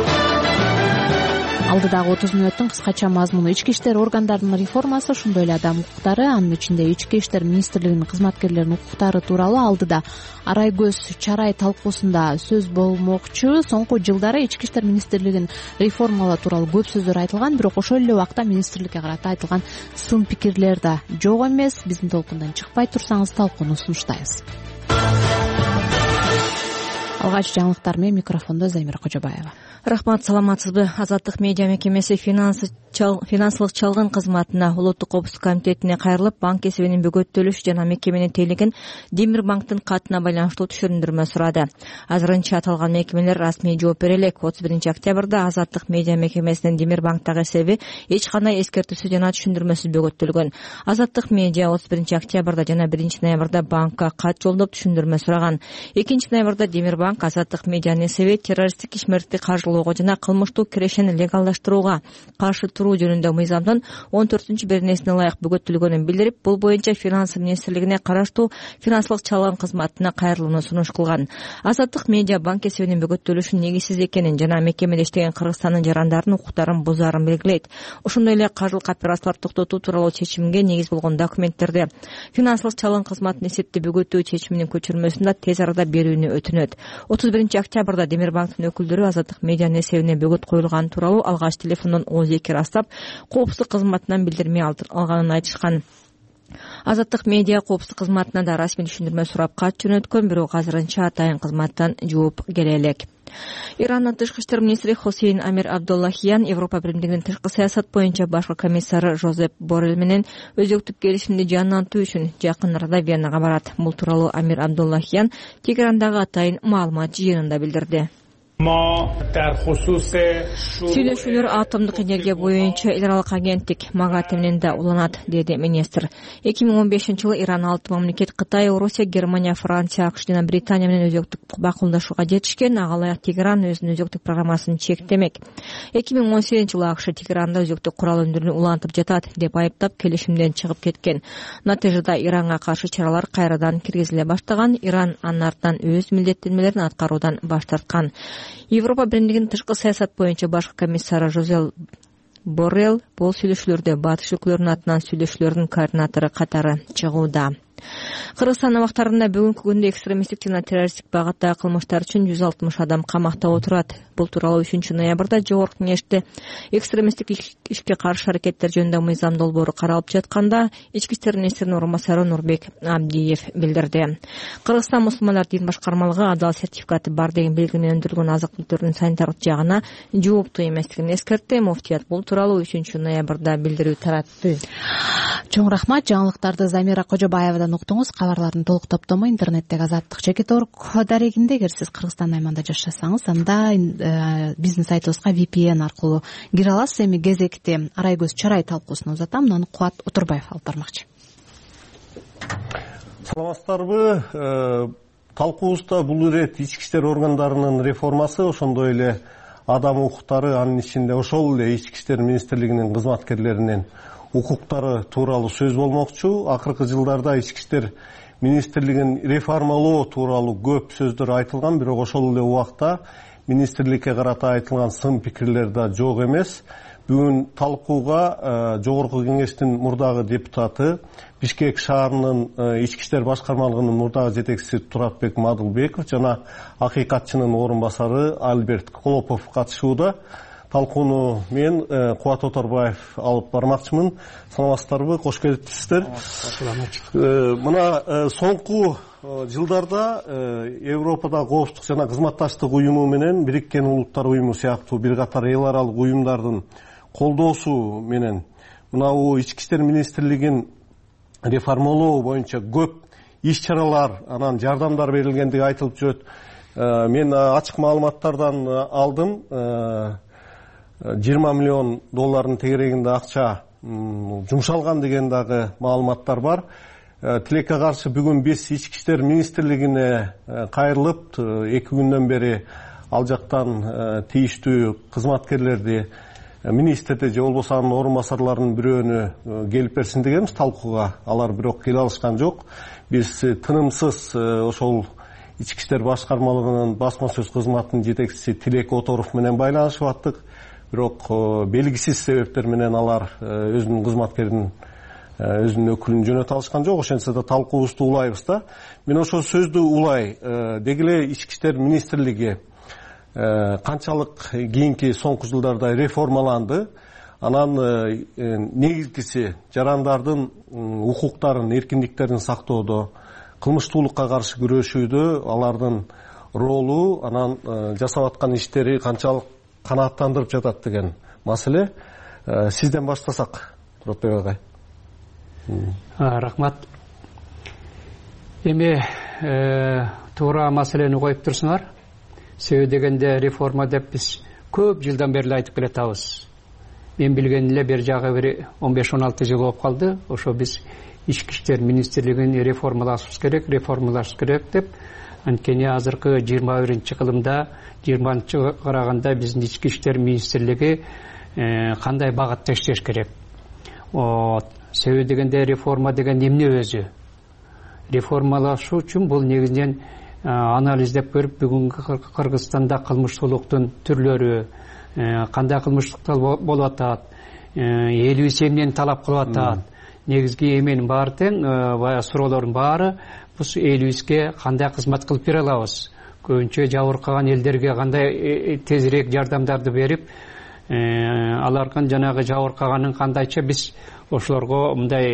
Алдыдагы отуз мүнөттүн кыскача мазмуну: ички иштер органдарынын реформасы, ошондой эле адам укуктары, анын ичинде ички иштер министрлигинин кызматкерлеринин укуктары тууралуу алдыда арай көз чарай талкуусунда сөз болмокчу. Соңку жылдары ички иштер министрлигин реформалоо тууралуу көп сөздөр айтылган, бирок ошол эле убакта министрликке карата айтылган сын пикирлер да жок эмес. Биздин толкундан чыкпай турсаңыз, талкууну сунуштайбыз. Алгач жаңылыктар менен микрофондо Замира Кожобаева. Рахмат, саламатсызбы? Азаттык медиа мекемеси финансылык чалгын кызматына, улуттук коопсуздук комитетине кайрылып, банк эсебинин бөгөттөлүш жана мекеменин тейлеген Демир банктын катына байланыштуу түшүндүрмө сурады. Азырынча аталган мекемелер расмий жооп бере элек. отуз биринчи октябрда Азаттык медиа мекемесинин Демир банктагы эсеби эч кандай эскертүүсүз жана түшүндүрмөсүз бөгөттөлгөн. Азаттык медиа отуз биринчи октябрда жана биринчи ноябрда банкка кат жолдоп түшүндүрмө сураган. экинчи ноябрда Демир банк Азаттык медианын эсеби террористтик ишмердикти каржылоого жана кылмыштуу кирешени легалдаштырууга каршы туруу жөнүндө мыйзамдын он төртүнчү беренесине ылайык бөгөттөлгөнүн билдирип, бул боюнча Финансы министрлигине караштуу финансылык чалгын кызматына кайрылууну сунуш кылган. Азаттык медиа банк эсебинин бөгөттөлүшүн негизсиз экенин жана мекемеде иштеген Кыргызстандын жарандарынын укуктарын бузаарын белгилейт. Ошондой эле каржылык операцияларды токтотуу тууралуу чечимге негиз болгон документтерди финансылык чалгын кызматын эсепти бөгөтүү чечиминин көчүрмөсүн да тез арада берүүнү өтүнөт. отуз биринчи октябрда Демир банктын өкүлдөрү Азаттык медианын эсебине бөгөт коюлган тууралуу алгач телефондон ооз эки ырастап, коопсуздук кызматынан билдирме алганын айтышкан. Азаттык медиа коопсуздук кызматына да расмий түшүндүрмө сурап кат жөнөткөн, бирок азырынча атайын кызматтан жооп келе элек. Ирандын тышкы иштер министри Хосейн Амир Абдуллахиян Европа биримдигинин тышкы саясат боюнча башкы комиссары Жозеп Боррелл менен өзөктүк келишимди жандантуу үчүн жакын арада Венага барат. Бул тууралуу Амир Абдуллахиян Тегерандагы атайын маалымат жыйынында билдирди. Сүйлөшүүлөр атомдук энергия боюнча эл аралык агенттик МАГАТЭ менен да уланат, деди министр. эки миң он бешинчи жылы Иран алты мамлекет Кытай, Орусия, Германия, Франция, АКШ жана Британия менен өзөктүк бакылдашууга жетишкен. Ага ылайык Тегеран өзүнүн өзөктүк программасын чектемек. эки миң он сегизинчи жылы АКШ Тегеранда өзөктүк курал өндүрүүнү улантып жатат деп айыптап, келишимден чыгып кеткен. Натыйжада Иранга каршы чаралар кайрадан киргизиле баштаган. Иран анын артынан өз милдеттенмелерин аткаруудан баш тарткан. Европа биримдигинин тышкы саясат боюнча башкы комиссары Жозеп Боррелл бул сүйлөшүүлөрдө батыш өлкөлөрүнүн атынан сүйлөшүүлөрдүн координатору катары чыгууда. Кыргызстан абактарында бүгүнкү күндө экстремисттик жана террористтик багыттагы кылмыштар үчүн жүз алтымыш адам камакта отурат. Бул тууралуу үчүнчү ноябрда Жогорку Кеңеште экстремисттик ишке каршы аракеттер жөнүндө мыйзам долбоору каралып жатканда ички иштер министринин орун басары Нурбек Абдиев билдирди. Кыргызстан мусулмандар дин башкармалыгы адал сертификаты бар деген белги менен өндүрүлгөн азык-түлүктөрдүн санитардык жагына жооптуу эместигин эскертти. Муфтият бул тууралуу үчүнчү ноябрда билдирүү таратты. Чоң рахмат. Жаңылыктарды Замира Кожобаевадан уктуңуз. Кабарлардын толук топтому интернеттеги азаттык чекит орг дарегинде. Эгер сиз Кыргызстан аймагында жашасаңыз, анда биздин сайтыбызга ви пи эн аркылуу кире аласыз. Эми кезекти арай көз чарай талкуусун узатам. Муну Кубат Утурбаев алып бармакчы. Саламатсыздарбы? Талкуубузда бул ирет ички иштер органдарынын реформасы, ошондой эле адам укуктары, анын ичинде ошол эле ички иштер министрлигинин кызматкерлеринин укуктары тууралуу сөз болмокчу. Акыркы жылдарда ички иштер министрлигин реформалоо тууралуу көп сөздөр айтылган, бирок ошол эле убакта министрликке карата айтылган сын пикирлер да жок эмес. Бүгүн талкууга Жогорку Кеңештин мурдагы депутаты, Бишкек шаарынын ички иштер башкармалыгынын мурдагы жетекчиси Туратбек Мадылбеков жана акыйкатчынын орун басары Альберт Колопов катышууда. Талкууну мен Кубат Оторбаев алып бармакчымын. Саламатсыздарбы? Кош келипсиздер. Мына соңку жылдарда Европада коопсуздук жана кызматташтык уюму менен Бириккен Улуттар уюму сыяктуу бир катар эл аралык уюмдардын колдоосу менен мына ички иштер министрлигин реформалоо боюнча көп иш чаралар анан жардамдар берилгендиги айтылып жүрөт. Мен ачык маалыматтардан алдым. жыйырма миллион доллардын тегерегинде акча жумшалган деген дагы маалыматтар бар. Тилекке каршы бүгүн биз ички иштер министрлигине кайрылып, эки күндөн бери ал жактан тийиштүү кызматкерлерди, министрди же болбосо анын орун басарларынын бирөөнү келип берсин дегенбиз талкууга. Алар бирок келе алышкан жок. Биз тынымсыз ошол ички иштер башкармалыгынын басма сөз кызматынын жетекчиси Тилек Оторов менен байланышып аттык. Бирок белгисиз себептер менен алар өзүнүн кызматкерин, өзүнүн өкүлүн жөнөтө алышкан жок. Ошентсе да талкуубузду улайбыз да. Мен ошол сөздү улай. Деги эле ички иштер министрлиги канчалык кийинки соңку жылдарда реформаланды. Анан негизгиси жарандардын укуктарын, эркиндиктерин сактоодо, кылмыштуулукка каршы күрөшүүдө алардын ролу, анан жасап аткан иштери канчалык канааттандырып жатат деген маселе. Сизден баштасак, Муратбек агай. Рахмат. Эми туура маселени коюп турсуңар. Себеби дегенде реформа деп биз көп жылдан бери айтып келатабыз. Мен билген эле бер жагы бир он беш он алты жыл болуп калды. Ошо биз ички иштер министрлигин реформалашыбыз керек, реформалаш керек деп. Анткени азыркы жыйырма биринчи кылымда, жыйырманчы караганда биздин ички иштер министрлиги кандай багытта иштеш керек. Себеби дегенде реформа деген эмне өзү? Реформалашуу үчүн бул негизинен анализдеп көрүп, бүгүнкү Кыргызстанда кылмыштуулуктун түрлөрү, кандай кылмыштыктар болуп атат, элибиз эмнени талап кылып атат, негизги эменин баары тең, баягы суроолордун баары бул элибизге кандай кызмат кылып бере алабыз, көбүнчө жабыркаган элдерге кандай тезирээк жардамдарды берип, алардын жанагы жабыркаганын кандайча биз ошолорго мындай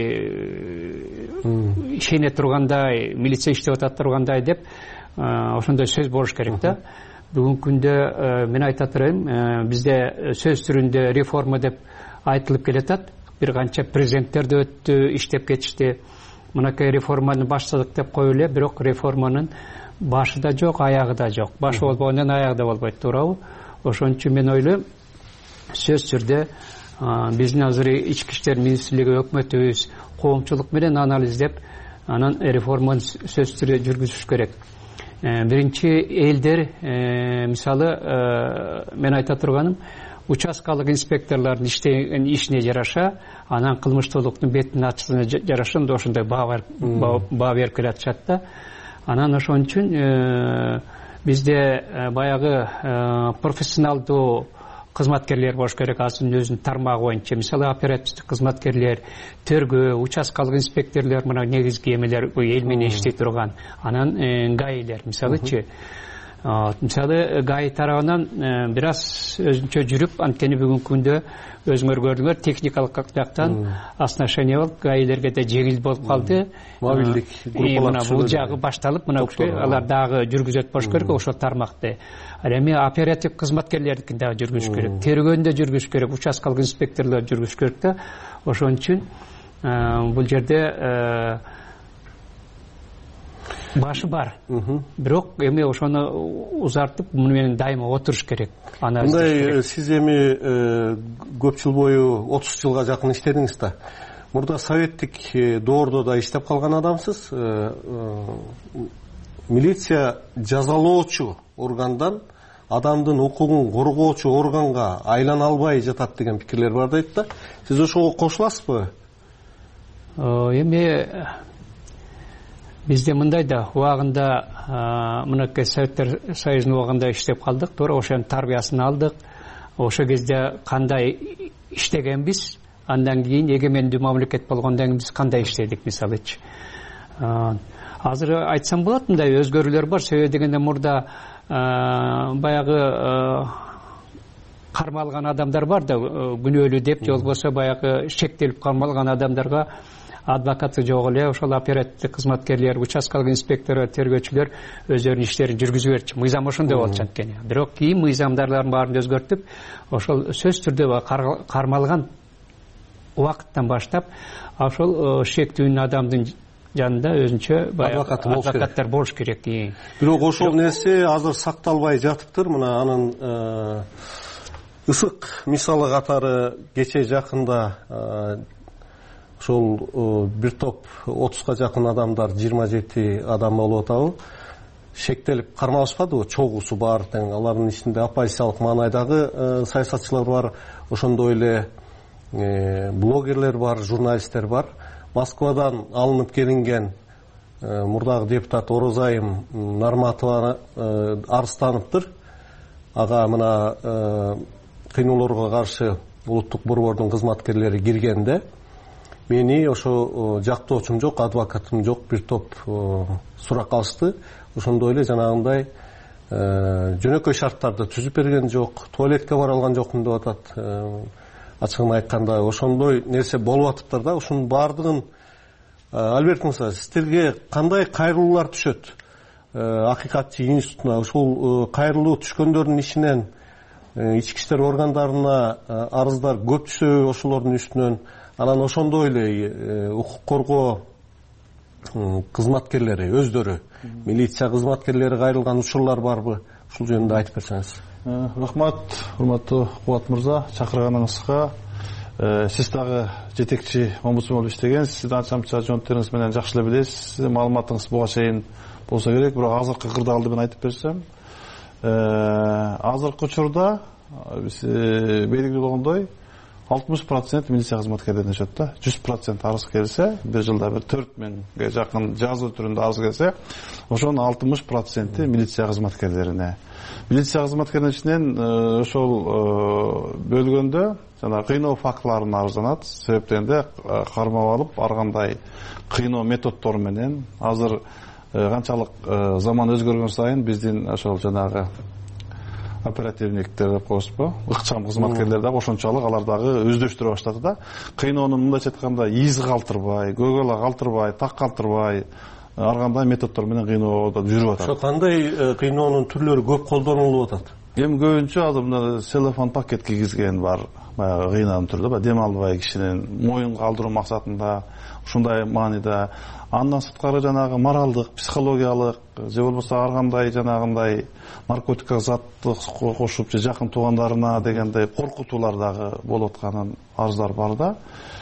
ишене тургандай, милиция иштеп атат тургандай деп ошондой сөз болуш керек да. Бүгүнкү күндө мен айта турайын, бизде сөз түрүндө реформа деп айтылып келатат. Бир канча президенттер да өттү, иштеп кетишти. Мынакей реформаны баштадык деп коюп эле, бирок реформанын башы да жок, аягы да жок. Башы болбогондон аягы да болбойт, туурабы? Ошон үчүн мен ойлойм, сөз түрдө биздин азыр ички иштер министрлиги өкмөтүбүз коомчулук менен анализдеп, анан реформаны сөз түрдө жүргүзүш керек. Биринчи элдер, мисалы, мен айта турганым, участкалык инспекторлордун ишине жараша, анан кылмыштуулуктун бетин ачышына жараша ошондой баа берип келатышат да. Анан ошон үчүн бизде баягы профессионалдуу кызматкерлер болуш керек, азыр өзүнүн тармагы боюнча. Мисалы, оперативдик кызматкерлер, тергөө, участкалык инспекторлор, мына негизги эмелер эл менен иштей турган. Анан гаилер, мисалычы. Мисалы, гаи тарабынан бир аз өзүнчө жүрүп, анткени бүгүнкү күндө өзүңөр көрдүңөр, техникалык жактан оснащение болуп, гаилерге да жеңил болуп калды. Мобилдик группалар бул жагы башталып, мына алар дагы жүргүзөт болуш керек ошол тармакты. Ал эми оператив кызматкерлердикин дагы жүргүзүш керек, тергөөнү да жүргүзүш керек, участкалык инспекторлор жүргүзүш керек да. Ошон үчүн бул жерде башы бар. Бирок эми ошону узартып, муну менен дайыма отуруш керек. Мындай, сиз эми көп жыл бою, отуз жылга жакын иштедиңиз да. Мурда советтик доордо да иштеп калган адамсыз. Милиция жазалоочу органдан адамдын укугун коргоочу органга айлана албай жатат деген пикирлер бар дейт да. Сиз ошого кошуласызбы? Эми бизде мындай да, убагында мынакей Советтер Союзунун убагында иштеп калдык, туура ошонун тарбиясын алдык. Ошо кезде кандай иштегенбиз, андан кийин эгемендүү мамлекет болгондон кийин биз кандай иштедик, мисалычы. Азыр айтсам болот, мындай өзгөрүүлөр бар. Себеби дегенде мурда баягы кармалган адамдар бар да, күнөөлүү деп, же болбосо баягы шектелип кармалган адамдарга адвокаты жок эле, ошол оперативдик кызматкерлер, участкалык инспекторлор, тергөөчүлөр өздөрүнүн иштерин жүргүзүп берчү. Мыйзам ошондой болчу анткени. Бирок кийин мыйзамдардын баарын өзгөртүп, ошол сөз түрдө кармалган убакыттан баштап, ошол шектүүнүн адамдын жанында өзүнчө баягы адвокаттар болуш керек. Бирок ошол нерсе азыр сакталбай жатыптыр. Мына анын ысык мисалы катары кече жакында ошол бир топ отузга жакын адамдар, жыйырма жети адам болуп атабы, шектелип кармалышпадыбы, чогуусу бар тең. Алардын ичинде оппозициялык маанайдагы саясатчылар бар, ошондой эле блогерлер бар, журналисттер бар. Москвадан алынып келинген мурдагы депутат Орозайым Нарматова арызданыптыр. Ага мына кыйноолорго каршы улуттук борбордун кызматкерлери киргенде мени ошо жактоочум жок, адвокатым жок, бир топ сурак алышты. Ошондой эле жанагындай жөнөкөй шарттарды түзүп берген жок, туалетке бара алган жокмун деп атат. Ачыгын айтканда ошондой нерсе болуп атыптыр да. Ушунун баардыгын Альберт Мырза, сиздерге кандай кайрылуулар түшөт? Акыйкатчы институтуна ушул кайрылуу түшкөндөрдүн ичинен ички иштер органдарына арыздар көп түшөбү ошолордун үстүнөн? Анан ошондой эле укук коргоо кызматкерлери өздөрү, милиция кызматкерлери кайрылган учурлар барбы? Ушул жөнүндө айтып берсеңиз. Рахмат, урматтуу Кубат мырза, чакырганыңызга. Сиз дагы жетекчи омбудсмен болуп иштегенсиз, сиздин анча-мынча жоонттериңиз менен жакшы эле билесиз. Маалыматыңыз буга чейин болсо керек, бирок азыркы кырдаалды мен айтып берсем, азыркы учурда белгилүү болгондой алтымыш процент милиция кызматкерлеринен өтөт да. жүз процент арыз келсе, бир жылда бир төрт миңге жакын жазуу түрүндө арыз келсе, ошонун алтымыш проценти милиция кызматкерлерине. Милиция кызматкерлеринин ичинен ошол бөлгөндө жана кыйноо фактыларын арызданат. Себеп дегенде кармап алып, ар кандай кыйноо методдору менен азыр канчалык заман өзгөргөн сайын биздин ошол жанагы оперативниктер деп коебузбу, ыкчам кызматкерлер дагы ошончолук алар дагы өздөштүрө баштады да. Кыйноону мындайча айтканда из калтырбай, көгала калтырбай, так калтырбай, ар кандай методдор менен кыйноодо жүрүп атат. Ошо кандай кыйноонун түрлөрү көп колдонулуп атат? Эми көбүнчө азыр мына целлофан пакет кийгизген бар, баягы кыйнаган түрдө, дем албай кишинин моюн калтыруу максатында, ушундай мааниде. Андан сырткары жанагы моралдык, психологиялык, же болбосо ар кандай жанагындай наркотикага затты кошуп, же жакын туугандарына дегендей коркутуулар дагы болуп атканын арыздар бар да.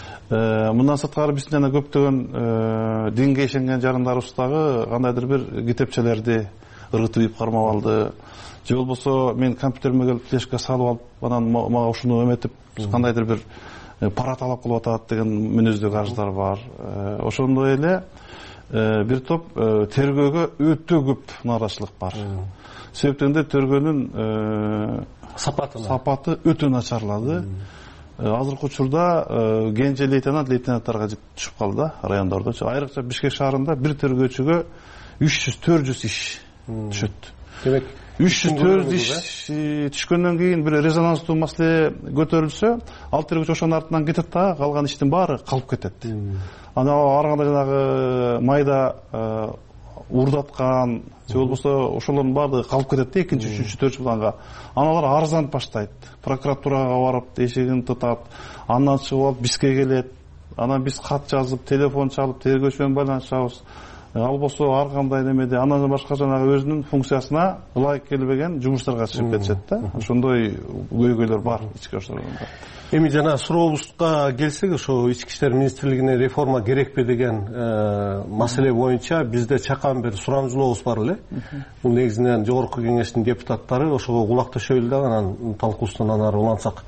Мындан сырткары биздин жана көптөгөн динге ишенген жарандарыбыз дагы кандайдыр бир китепчелерди ыргытып ийип кармап алды. Же болбосо мен компьютериме келип флешка салып алып, анан мага ушуну эметип кандайдыр бир пара талап кылып атат деген мүнөздөгү арыздар бар. Ошондой эле бир топ тергөөгө өтө көп нааразычылык бар. Себептен тергөөнүн сапаты сапаты өтө начарлады. Азыркы учурда кенже лейтенант лейтенанттарга түшүп калды райондордо. Айрыкча Бишкек шаарында бир тергөөчүгө үч жүз төрт жүз иш түшөт. Демек үч жүз төрт жүз иш түшкөндөн кийин бир резонанстуу маселе көтөрүлсө, ал тергөөчү ошонун артынан кетет да, калган иштин баары калып кетет. Ана ар кандай жанагы майда урдаткан, же болбосо ошолордун баардыгы калып кетет да экинчи, үчүнчү, төртүнчү планга. Аналар арызданып баштайт. Прокуратурага барып, эшигин тытат, андан чыгып алып бизге келет. Анан биз кат жазып, телефон чалып, тергөөчү менен байланышабыз. Ал болсо ар кандай немеде, андан башка жанагы өзүнүн функциясына ылайык келбеген жумуштарга чыгып кетишет да. Ошондой көйгөйлөр бар ички ошолордо. Эми жана сурообузга келсек, ошо ички иштер министрлигине реформа керекпи деген маселе боюнча бизде чакан бир сурамжылообуз бар эле. Бул негизинен жогорку кеңештин депутаттары ошого кулак төшөйлү дагы анан талкуусунан анан ары улантсак.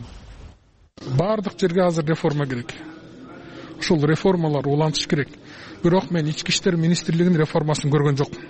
Бардык жерге азыр реформа керек. Ушул реформалар улантыш керек. Бирок мен ички иштер министрлигинин реформасын көргөн жокмун.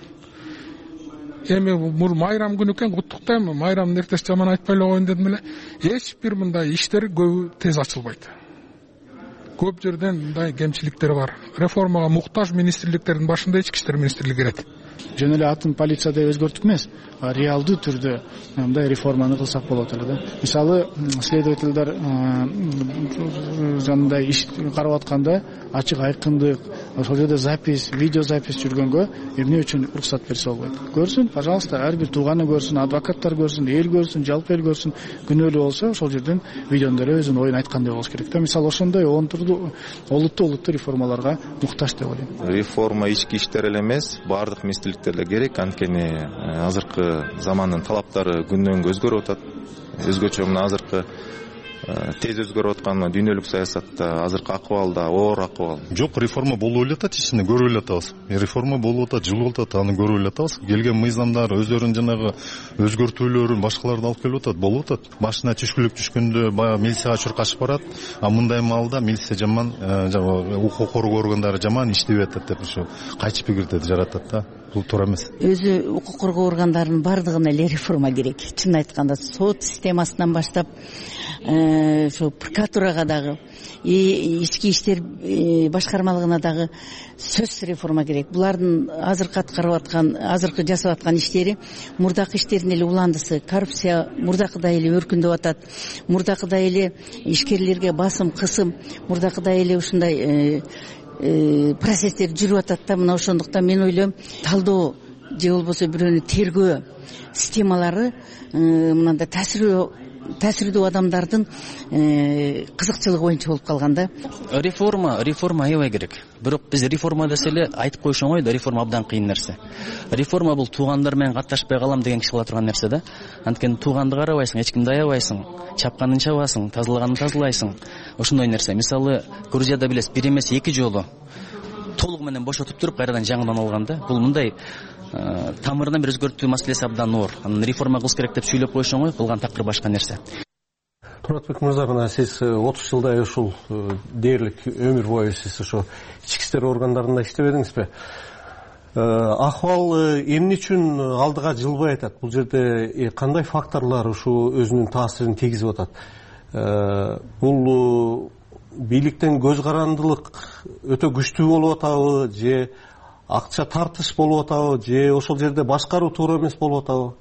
Эми мур майрам күнү экен, куттуктайм. Майрамдын эртеси жаман айтпай эле коеюн дедим эле. Эч бир мындай иштер көбү тез ачылбайт. Көп жерден мындай кемчиликтер бар. Реформага муктаж министрликтердин башында ички иштер министрлиги кирет. Жөн эле атын полицияда өзгөртүк эмес, реалдуу түрдө мындай реформаны кылсак болот эле да. Мисалы, следовательдер жанында иш карап атканда ачык айкындык, ошол жерде запись видео запись жүргөнгө эмне үчүн уруксат берсе болбойт? Көрсүн, пожалуйста, ар бир тууганы көрсүн, адвокаттар көрсүн, эл көрсүн, жалпы эл көрсүн. Күнөөлүү болсо ошол жерден видеонун деле өзүнүн оюн айткандай болуш керек да. Мисалы ошондой он турдуу олуттуу олуттуу реформаларга муктаж деп ойлойм. Реформа ички иштер эле эмес, баардык министрликтер эле керек. Анткени азыркы замандын талаптары күндөн күнгө өзгөрүп атат. Өзгөчө мына азыркы тез өзгөрүп аткан дүйнөлүк саясатта азыркы акыбал да оор акыбал. Жок, реформа болуп эле атат, ичинде көрүп эле атабыз. Реформа болуп атат, жыл болуп атат, аны көрүп эле атабыз. Келген мыйзамдар өздөрүнүн жанагы өзгөртүүлөрүн башкаларды алып келип атат, болуп атат. Башына түшкүлүк түшкөндө баягы милицияга чуркашып барат, а мындай маалда милиция жаман, укук коргоо органдары жаман иштебей атат деп ушу кайчы пикирди жаратат да. Бул туура эмес. Өзү укук коргоо органдарынын бардыгына эле реформа керек. Чын айтканда сот системасынан баштап ошо прокуратурага дагы, ички иштер башкармалыгына дагы сөзсүз реформа керек. Булардын азыркы аткарып аткан, азыркы жасап аткан иштери мурдакы иштердин эле уландысы. Коррупция мурдакыдай эле өркүндөп атат. Мурдакыдай эле ишкерлерге басым, кысым, мурдакыдай эле ушундай процесстер жүрүп атат да. Мына ошондуктан мен ойлойм, талдоо же болбосо бирөөнү тергөө системалары мындай таасирдүү таасирдүү адамдардын кызыкчылыгы боюнча болуп калган да. Реформа, реформа аябай керек. Бирок биз реформа десе эле айтып коюш оңой да, реформа абдан кыйын нерсе. Реформа бул туугандар менен катташпай калам деген киши кыла турган нерсе да. Анткени тууганды карабайсың, эч кимди аябайсың, чапканын чабасың, тазалаганын тазалайсың. Ошондой нерсе. Мисалы, Грузияда билесиз, бир эмес эки жолу толугу менен бошотуп туруп кайрадан жаңыдан алган да. Бул мындай тамырынан бир өзгөртүү маселеси абдан оор. Анан реформа кылыш керек деп сүйлөп коюш оңой, кылган такыр башка нерсе. Туратбек мырза, мына сиз отуз жылдай ушул дээрлик өмүр бою сиз ошо ички иштер органдарында иштебедиңизби? Акыбал эмне үчүн алдыга жылбай атат? Бул жерде кандай факторлор ушу өзүнүн таасирин тийгизип атат? Бул бийликтен көз карандылык өтө күчтүү болуп атабы, же акча тартыш болуп атабы, же ошол жерде башкаруу туура эмес болуп атабы?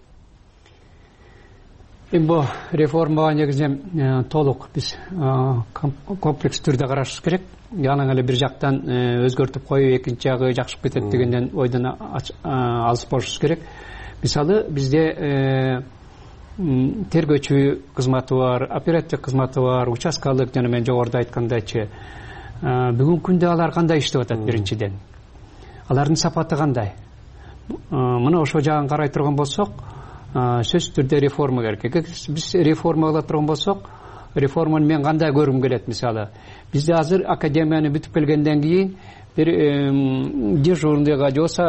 Эми бул реформага негизи толук биз комплекс түрдө карашыбыз керек. Анан эле бир жактан өзгөртүп коюп, экинчи жагы жакшырып кетет дегенден ойдон алыс болушубуз керек. Мисалы, бизде тергөөчү кызматы бар, оперативдик кызматы бар, участкалык, жана мен жогоруда айткандайчы. Бүгүнкү күндө алар кандай иштеп атат биринчиден? Алардын сапаты кандай? Мына ошол жагын карай турган болсок, сөзсүз түрдө реформа керек. Биз реформа кыла турган болсок, реформаны мен кандай көргүм келет? Мисалы, бизде азыр академияны бүтүп келгенден кийин бир дежурныйга же болбосо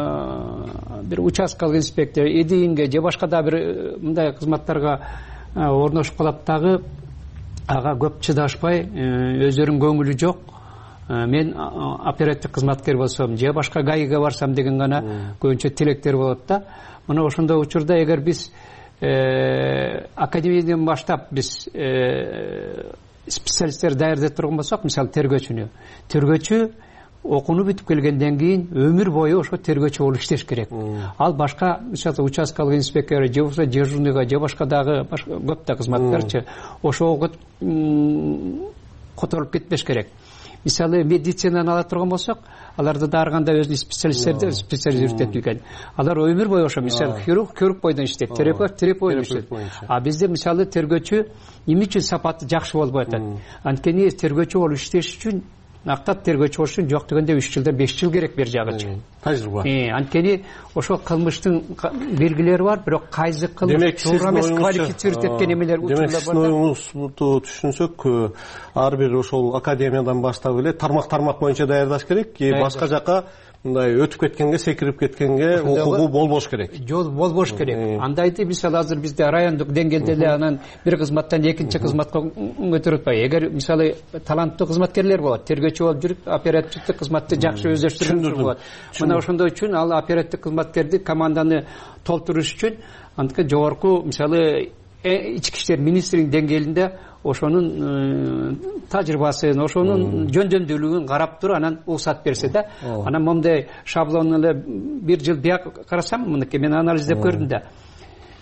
бир участкалык инспектор, эдинге же башка да бир мындай кызматтарга орношуп калат дагы, ага көп чыдашпай, өздөрүнүн көңүлү жок. Мен оперативдик кызматкер болсом, же башка гаиге барсам деген гана көбүнчө тилектер болот да. Мына ошондой учурда эгер биз академиядан баштап биз специалисттер даярдап турган болсок, мисалы тергөөчүнү, тергөөчү окууну бүтүп келгенден кийин өмүр бою ошо тергөөчү болуп иштеш керек. Ал башка, мисалы участкалык инспектор же болбосо дежурныйга же башка дагы көп да кызматтарчы ошого которуп кетпеш керек. Мисалы медицинаны ала турган болсок, аларда да ар кандай өзүнүн специалисттерди специализирует эткен. Алар өмүр бою ошо мисалы хирург хирург бойдон иштейт, терапевт терапевт бойдон иштейт. А бизде мисалы тергөөчү эмне үчүн сапаты жакшы болбой атат? Анткени тергөөчү болуп иштеш үчүн, актап тергөөчү болуш үчүн жок дегенде үч жылда беш жыл керек бер жагычы. Тажрыйба. Анткени ошол кылмыштын белгилери бар, бирок кайсы кылмыш туура эмес квалифицировать эткен эмелер учурлар бар. Демек, оңуңузду түшүнсөк, ар бир ошол академиядан баштап эле тармак-тармак боюнча даярдаш керек, башка жака мындай өтүп кеткенге, секирип кеткенге окугу болбош керек. Жол болбош керек. Андайды мисалы азыр бизде райондук деңгээлде эле анан бир кызматтан экинчи кызматка өтүрүп атпайбы. Эгер мисалы таланттуу кызматкерлер болот, тергөөчү болуп жүрүп, оперативдик кызматты жакшы өздөштүрүп болот. Мына ошондой үчүн ал оперативдик кызматкерди команданы толтуруш үчүн антка жогорку мисалы ички иштер министринин деңгээлинде ошонун тажрыйбасын, ошонун жөндөмдүүлүгүн карап туруп анан уруксат берсе да. Анан момундай шаблон эле бир жыл бияк карасам, мынакей мен анализдеп көрдүм да.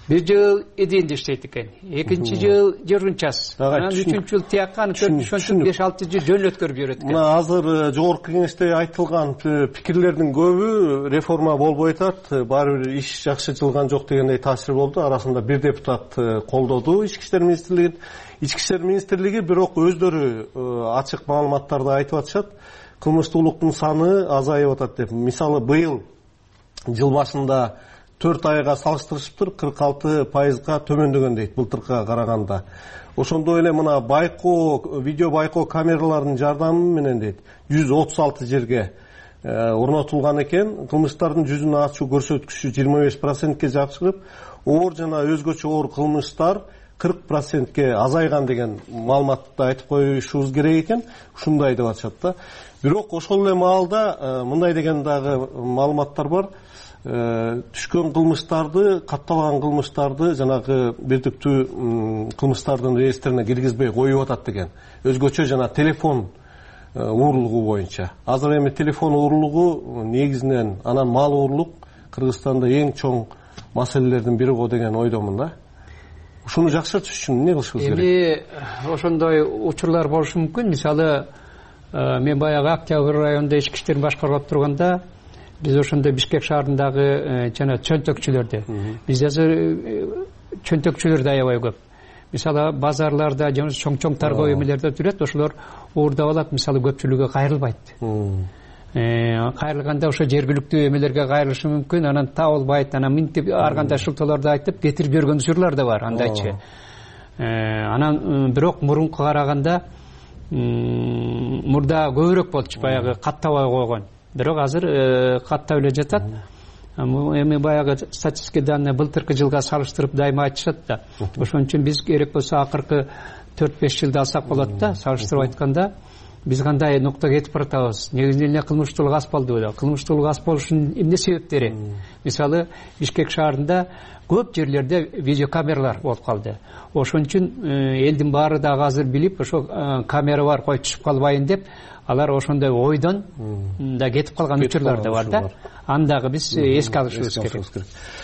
бир жыл эденде иштейт экен, экинчи жыл жыргын час, анан үчүнчү жыл тияка, анан төртүнчү ошентип беш алты жыл жөн өткөрүп жиберет экен. Мына азыр жогорку кеңеште айтылган пикирлердин көбү реформа болбой атат, баары бир иш жакшы жылган жок дегендей таасир болду. Арасында бир депутат колдоду ички иштер министрлигин. Ички иштер министрлиги бирок өздөрү ачык маалыматтарды айтып атышат. Кылмыштуулуктун саны азайып атат деп. Мисалы быйыл жыл башында төрт айга салыштырышыптыр, кырк алты пайызга төмөндөгөн дейт былтыркыга караганда. Ошондой эле мына байкоо, видео байкоо камераларынын жардамы менен дейт жүз отуз алты жерге орнотулган экен. Кылмыштардын жүзүн ачуу көрсөткүчү жыйырма беш процентке жакшырып, оор жана өзгөчө оор кылмыштар кырк процентке азайган деген маалыматты айтып коюшубуз керек экен. Ушундай деп атышат да. Бирок ошол эле маалда мындай деген дагы маалыматтар бар. Түшкөн кылмыштарды, катталган кылмыштарды жанагы бирдиктүү кылмыштардын реестрине киргизбей коюп атат деген. Өзгөчө жана телефон уурулугу боюнча. Азыр эми телефон уурулугу негизинен, анан мал уурулук Кыргызстанда эң чоң маселелердин бири го деген ойдомун да. Ушуну жакшыртыш үчүн эмне кылышыбыз керек? Эми ошондой учурлар болушу мүмкүн. Мисалы, мен баягы Октябрь районунда ички иштерин башкарып турганда, биз ошондо Бишкек шаарындагы жана чөнтөкчүлөрдү, биз азыр чөнтөкчүлөр да аябай көп. Мисалы, базарларда, жана чоң-чоң торговый эмелерде жүрөт, ошолор уурдап алат, мисалы көпчүлүгү кайрылбайт. Кайрылганда ошо жергиликтүү эмелерге кайрылышы мүмкүн, анан табылбайт, анан минтип ар кандай шылтоолорду айтып кетирип жиберген учурлар да бар, андайчы. Анан бирок мурунку караганда мурда көбүрөөк болчу, баягы каттабай койгон. Бирок азыр каттап эле жатат. Эми баягы статистика данные былтыркы жылга салыштырып дайыма айтышат да. Ошон үчүн биз керек болсо акыркы төрт беш жылды алсак болот да, салыштырып айтканда. Биз кандай нуктага кетип баратабыз? Негизинен эле кылмыштуулук аз болду беле? Кылмыштуулук аз болушунун эмне себептери? Мисалы, Бишкек шаарында көп жерлерде видеокамералар болуп калды. Ошон үчүн элдин баары дагы азыр билип, ошо камера бар, кой түшүп калбайын деп, алар ошондой ойдон да кетип калган учурлар да бар да. Андагы биз эске алышыбыз керек.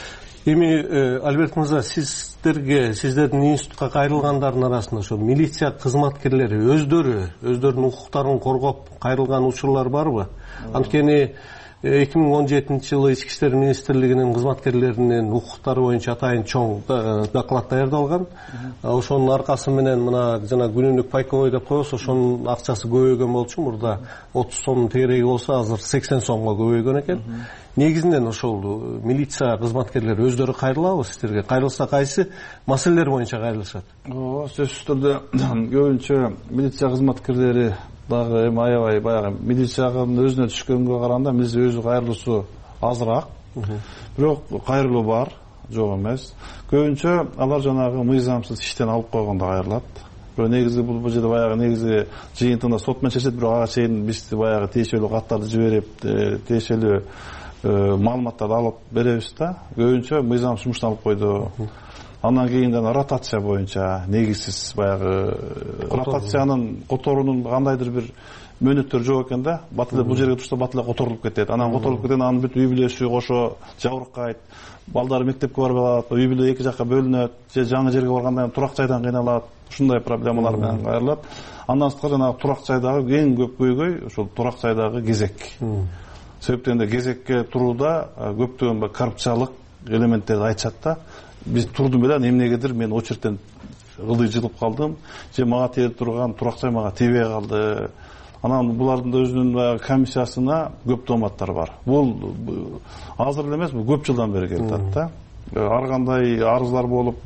Эми Альберт мырза, сиздерге, сиздердин институтка кайрылгандардын арасында ошо милиция кызматкерлери өздөрү, өздөрүнүн укуктарын коргоп кайрылган учурлар барбы? Анткени эки миң он жетинчи жылы ички иштер министрлигинин кызматкерлеринин укуктары боюнча атайын чоң доклад даярдалган. Ошонун аркасы менен мына жана күнүнүк пайковой деп коебуз, ошонун акчасы көбөйгөн болчу. Мурда отуз сомдун тегереги болсо, азыр сексен сомго көбөйгөн экен. Негизинен ошол милиция кызматкерлери өздөрү кайрылабы сиздерге? Кайрылса кайсы маселелер боюнча кайрылышат? Ооба, сөзсүз түрдө көбүнчө милиция кызматкерлери дагы эми аябай баягы милициянын өзүнө түшкөнгө караганда милиция өзү кайрылуусу азыраак. Бирок кайрылуу бар, жок эмес. Көбүнчө алар жанагы мыйзамсыз иштен алып койгондо кайрылат. Бирок негизи бул бул жерде баягы негизи жыйынтыгында сот менен чечет, бирок ага чейин биз баягы тиешелүү каттарды жиберип, тиешелүү маалыматтарды алып беребиз да. Көбүнчө мыйзам жумуштан алып койду. Андан кийин гана ротация боюнча негизсиз баягы ротациянын которуунун кандайдыр бир мөөнөттөрү жок экен да. Батыле бул жерге турса батыле которулуп кетет. Анан которулуп кеткен анын бүт үй бүлөсү кошо жабыркайт. Балдары мектепке барбай калат, үй бүлө эки жакка бөлүнөт, же жаңы жерге барганда турак жайдан кыйналат. Ушундай проблемалар менен кайрылат. Андан сырткары жанагы турак жайдагы эң көп көйгөй ошол турак жайдагы кезек. Себептен да кезекке турууда көптөгөн коррупциялык элементтерди айтышат да. Биз турдум эле, эмнегедир мен очередтен ылдый жылып калдым, же мага тиеп турган турак жай мага тийбей калды. Анан булардын да өзүнүн комиссиясына көп томаттар бар. Бул азыр эле эмес, бул көп жылдан бери келип атат да. Ар кандай арыздар болуп,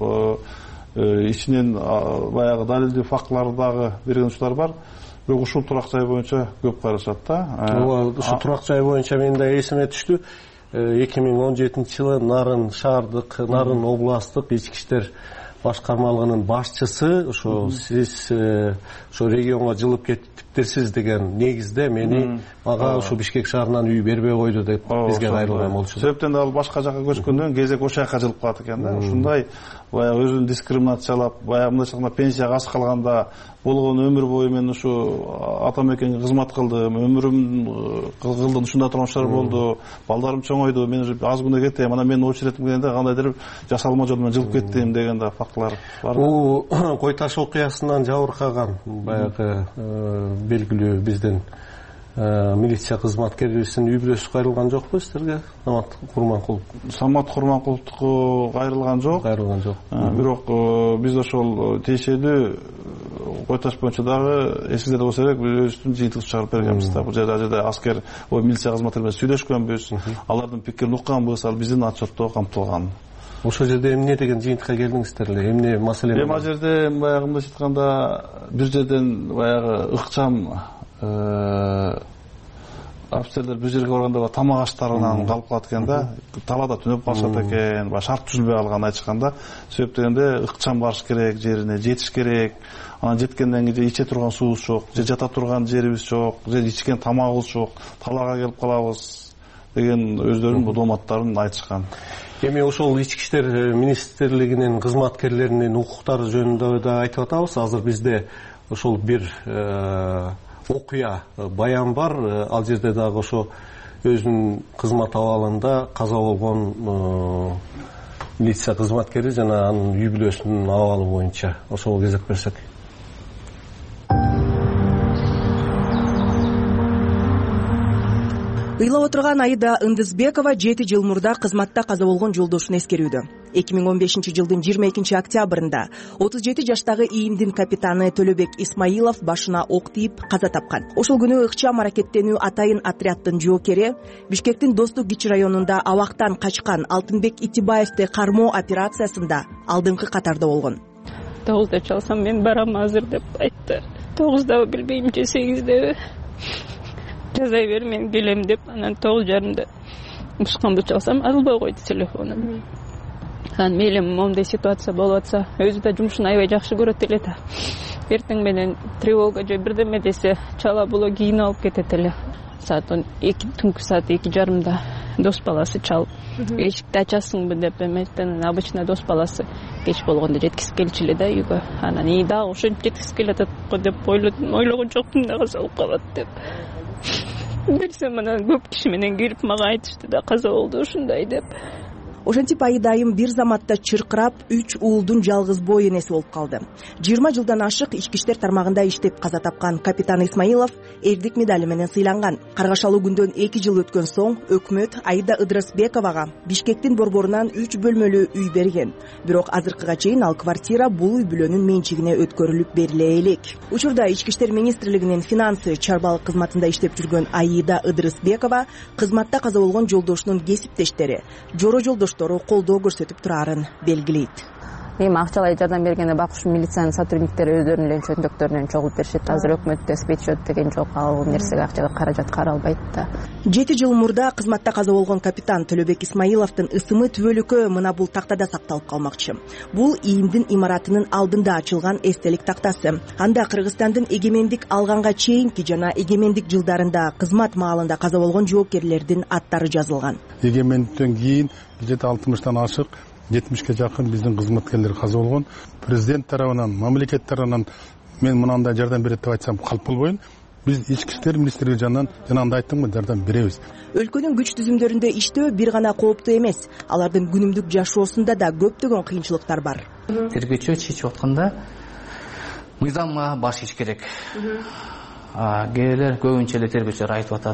ичинен баягы далилдүү фактыларды дагы берген учурлар бар. Бирок ушул турак жай боюнча көп кайрылышат да. Ооба, ушул турак жай боюнча мен да эсиме түштү. эки миң он жетинчи жылы Нарын шаардык, Нарын областтык ички иштер башкармалыгынын башчысы ошо сиз ошо регионго жылып кетиптирсиз деген негизде мени мага ошо Бишкек шаарынан үй бербей койду деп бизге кайрылган болчу. Себептен да ал башка жакка көчкөндөн кезек ошол жака жылып калат экен да. Ушундай баягы өзүн дискриминациялап баягы мындайча айтканда пенсияга аз калганда болгон өмүр бою мен ушу ата мекенге кызмат кылдым, өмүрүм кылдым, ушундай турмуштар болду, балдарым чоңойду, мен уже аз күндө кетем, анан менин очередим келгенде кандайдыр жасалма жол менен жылып кеттим деген да фактылар бар. Бул Кой Таш окуясынан жабыркаган баягы белгилүү биздин милиция кызматкерибиздин үй бүлөсү кайрылган жокпу сиздерге? Самат Курманкулов. Самат Курманкуловдуку кайрылган жок. Кайрылган жок. Бирок биз ошол тиешелүү Кой Таш боюнча дагы эсиңизде болсо керек, өзүбүздүн жыйынтыгыбызды чыгарып бергенбиз да. Бул жерде аскер, ой милиция кызматкерлери менен сүйлөшкөнбүз, алардын пикирин укканбыз, ал биздин отчетто камтылган. Ошол жерде эмне деген жыйынтыкка келдиңиздер эле? Эмне маселе? Эми ал жерде баягы мындайча айтканда бир жерден баягы ыкчам офицерлер бир жерге барганда тамак аштарынан калып калат экен да, талаада түнөп калышат экен, баягы шарт түзүлбөй калган айтышканда, себеп дегенде ыкчам барыш керек, жерине жетиш керек. Анан жеткенден кийин же иче турган суубуз жок, же жата турган жерибиз жок, же ичкен тамагыбыз жок, талаага келип калабыз деген өздөрүнүн бодоматтарын айтышкан. Эми ошол ички иштер министрлигинин кызматкерлеринин укуктары жөнүндө да айтып атабыз. Азыр бизде ошол бир окуя баян бар. Ал жерде дагы ошо өзүнүн кызмат абалында каза болгон милиция кызматкери жана анын үй бүлөсүнүн абалы боюнча ошого кезек берсек. Ыйлап отурган Аида Ындызбекова жети жыл мурда кызматта каза болгон жолдошун эскерүүдө. эки миң он бешинчи жылдын жыйырма экинчи октябрында отуз жети жаштагы ИИМдин капитаны Төлөбек Исмаилов башына ок тийип каза тапкан. Ошол күнү ыкчам аракеттенүү атайын отряддын жоокери Бишкектин Достук кичи районунда абактан качкан Алтынбек Итибаевди кармоо операциясында алдыңкы катарда болгон. тогузда чалсам мен барам азыр деп айтты. тогуздабы билбейм же сегиздеби. Жазай бер, мен келем деп, анан тогуз жарымда ушканды чалсам, албай койду телефонун. Анан мейли моундай ситуация болуп атса, өзү да жумушун аябай жакшы көрөт эле да. Эртең менен тревога же бирдеме десе, чала було кийин алып кетет эле. Саат он эки, түнкү саат эки жарымда дос баласы чалып, эшикти ачасыңбы деп эметтен, обычно дос баласы кеч болгондо жеткирип келчү эле да үйгө. Анан и дагы ошентип жеткирип келатат го деп ойлодум, ойлогон жокмун да каза болуп калат деп. Берсем анан көп киши менен кирип мага айтышты да каза болду ушундай деп. Ошентип Айдайым бир заматта чыркырап үч уулдун жалгыз боо энеси болуп калды. жыйырма жылдан ашык ички иштер тармагында иштеп каза тапкан капитан Исмаилов эрдик медали менен сыйланган. Каргашалуу күндөн эки жыл өткөн соң өкмөт Аида Ыдрысбековага Бишкектин борборунан үч бөлмөлүү үй берген. Бирок азыркыга чейин ал квартира бул үй бүлөнүн менчигине өткөрүлүп бериле элек. Учурда ички иштер министрлигинин финансы чарбалык кызматында иштеп жүргөн Аида Ыдрысбекова кызматта каза болгон жолдошунун кесиптештери, жоро жолдош колдоо көрсөтүп турарын белгилейт. Эми акчалай жардам бергенде бакуш милициянын сотрудниктери өздөрүнүн эле чөндөктөрүнөн чогулуп беришет. Азыр өкмөттө спецчет деген жок, ал нерсеге акчага каражат каралбайт да. жети жыл мурда кызматта каза болгон капитан Төлөбек Исмаиловдун ысымы түбөлүккө мына бул тактада сакталып калмакчы. Бул ИИМдин имаратынын алдында ачылган эстелик тактасы. Анда Кыргызстандын эгемендик алганга чейинки жана эгемендик жылдарында кызмат маалында каза болгон жоокерлердин аттары жазылган. Эгемендиктен кийин жети алтымыштан ашык жетимишке жакын биздин кызматкерлер каза болгон. Президент тарабынан, мамлекет тарабынан мен мынандай жардам берет деп айтсам калп болбойм. Биз ички иштер министрлиги жанынан жана анда айттымбы, жардам беребиз. Өлкөнүн күч түзүмдөрүндө иштөө бир гана кооптуу эмес, алардын күнүмдүк жашоосунда да көптөгөн кыйынчылыктар бар. Тергөөчү чечип атканда мыйзамга баш ийиш керек. Кээделер көбүнчө эле тергөөчүлөр айтып атат,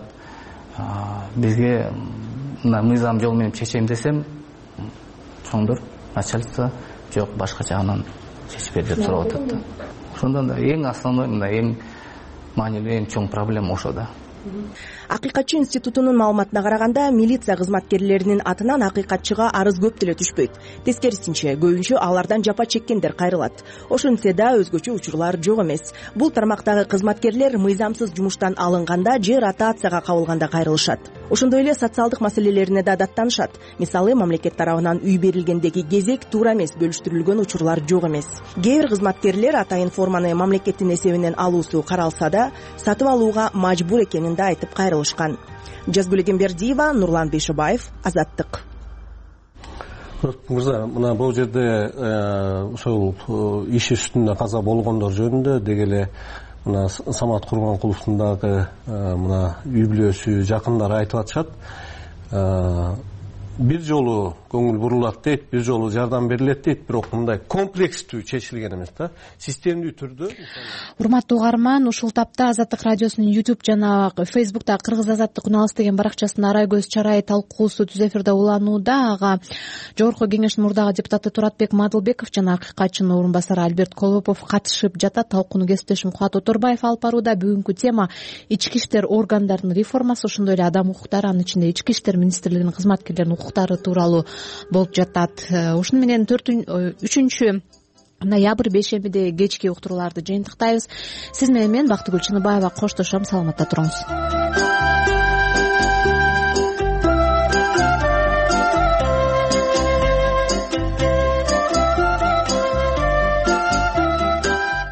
бизге мына мыйзам жол менен чечем десем, чоңдор начальство жок, башка жагынан чечип бер деп сурап атат да. Ошондон да эң основной, мына эң маанилүү, эң чоң проблема ошо да. Акыйкатчы институтунун маалыматына караганда, милиция кызматкерлеринин атынан акыйкатчыга арыз көп деле түшпөйт. Тескерисинче, көбүнчө алардан жапа чеккендер кайрылат. Ошентсе да өзгөчө учурлар жок эмес. Бул тармактагы кызматкерлер мыйзамсыз жумуштан алынганда же ротацияга кабылганда кайрылышат. Ошондой эле социалдык маселелерине да даттанышат. Мисалы, мамлекет тарабынан үй берилгендеги кезек туура эмес, бөлүштүрүлгөн учурлар жок эмес. Кээ бир кызматкерлер атайын форманы мамлекеттин эсебинен алуусу каралса да, сатып алууга мажбур экенин да айтып кайрылышкан. Жазгүл Эгембердиева, Нурлан Бейшебаев, Азаттык. Өрт мырза, мына бул жерде ошол иш үстүндө каза болгондор жөнүндө деги эле мына Самат Курманкуловдун дагы мына үй бүлөсү, жакындары айтып атышат. Бир жолу көңүл бурулат дейт, бир жолу жардам берилет дейт, бирок мындай комплекстүү чечилген эмес да, системдүү түрдө. Урматтуу угарман, ушул тапта Азаттык радиосунун YouTube жана Facebook'та Кыргыз Азаттык үн алыс деген баракчасында Арай көз чарай талкуусу түз эфирде уланууда. Ага Жогорку Кеңештин мурдагы депутаты Туратбек Мадылбеков жана акыйкатчынын орун басары Альберт Колопов катышып жатат. Талкууну кесиптешим Кубат Оторбаев алып барууда. Бүгүнкү тема ички иштер органдарынын реформасы, ошондой эле адам укуктары, анын ичинде ички иштер министрлигинин кызматкерлеринин укуктары тууралуу болуп жатат. Ушуну менен үчүнчү ноябрь бейшембиде кечки уктурууларды жыйынтыктайбыз. Сиз менен мен Бактыгүл Чыныбаева коштошом. Саламатта туруңуз.